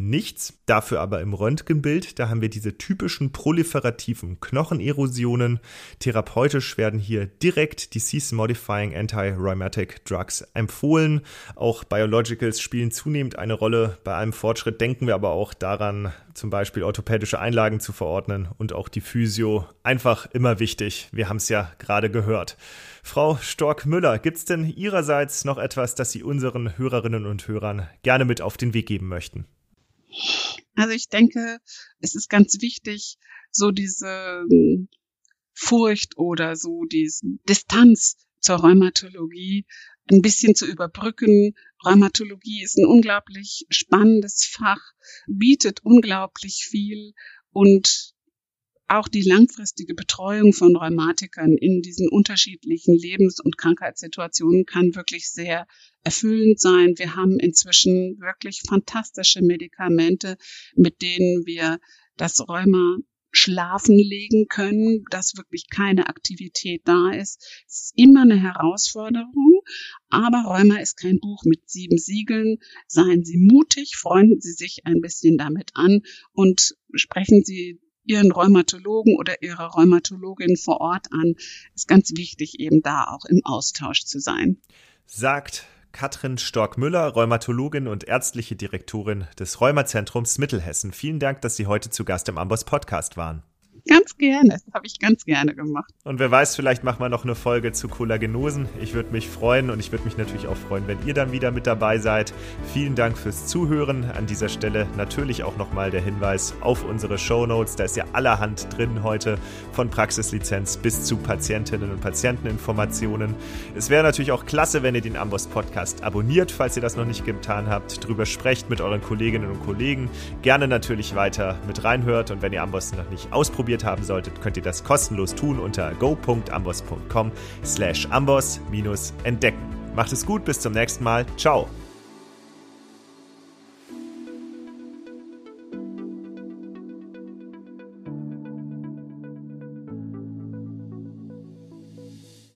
nichts. Dafür aber im Röntgenbild, da haben wir diese typischen proliferativen Knochenerosionen. Therapeutisch werden hier direkt Disease-Modifying Anti-Rheumatic Drugs empfohlen. Auch Biologicals spielen zunehmend eine Rolle. Bei einem Fortschritt denken wir aber auch daran, zum Beispiel orthopädische Einlagen zu verordnen und auch die Physio. Einfach immer wichtig. Wir haben es ja gerade gehört. Frau Stork-Müller, gibt es denn Ihrerseits noch etwas, das Sie unseren Hörerinnen und Hörern gerne mit auf den Weg geben möchten? Also ich denke, es ist ganz wichtig, so diese Furcht oder so diese Distanz zur Rheumatologie ein bisschen zu überbrücken. Rheumatologie ist ein unglaublich spannendes Fach, bietet unglaublich viel und auch die langfristige Betreuung von Rheumatikern in diesen unterschiedlichen Lebens- und Krankheitssituationen kann wirklich sehr erfüllend sein. Wir haben inzwischen wirklich fantastische Medikamente, mit denen wir das Rheuma schlafen legen können, dass wirklich keine Aktivität da ist. Es ist immer eine Herausforderung, aber Rheuma ist kein Buch mit sieben Siegeln. Seien Sie mutig, freunden Sie sich ein bisschen damit an und sprechen Sie Ihren Rheumatologen oder Ihre Rheumatologin vor Ort an. Ist ganz wichtig, eben da auch im Austausch zu sein. Sagt Katrin Stork-Müller, Rheumatologin und ärztliche Direktorin des Rheumazentrums Mittelhessen. Vielen Dank, dass Sie heute zu Gast im Amboss Podcast waren. Ganz gerne, das habe ich ganz gerne gemacht. Und wer weiß, vielleicht machen wir noch eine Folge zu Kollagenosen. Ich würde mich freuen und ich würde mich natürlich auch freuen, wenn ihr dann wieder mit dabei seid. Vielen Dank fürs Zuhören. An dieser Stelle natürlich auch nochmal der Hinweis auf unsere Shownotes. Da ist ja allerhand drin heute, von Praxislizenz bis zu Patientinnen und Patienteninformationen. Es wäre natürlich auch klasse, wenn ihr den Amboss Podcast abonniert, falls ihr das noch nicht getan habt. Drüber sprecht mit euren Kolleginnen und Kollegen. Gerne natürlich weiter mit reinhört. Und wenn ihr Amboss noch nicht ausprobiert haben solltet, könnt ihr das kostenlos tun unter go punkt amboss punkt com slash amboss entdecken. Macht es gut, bis zum nächsten Mal. Ciao.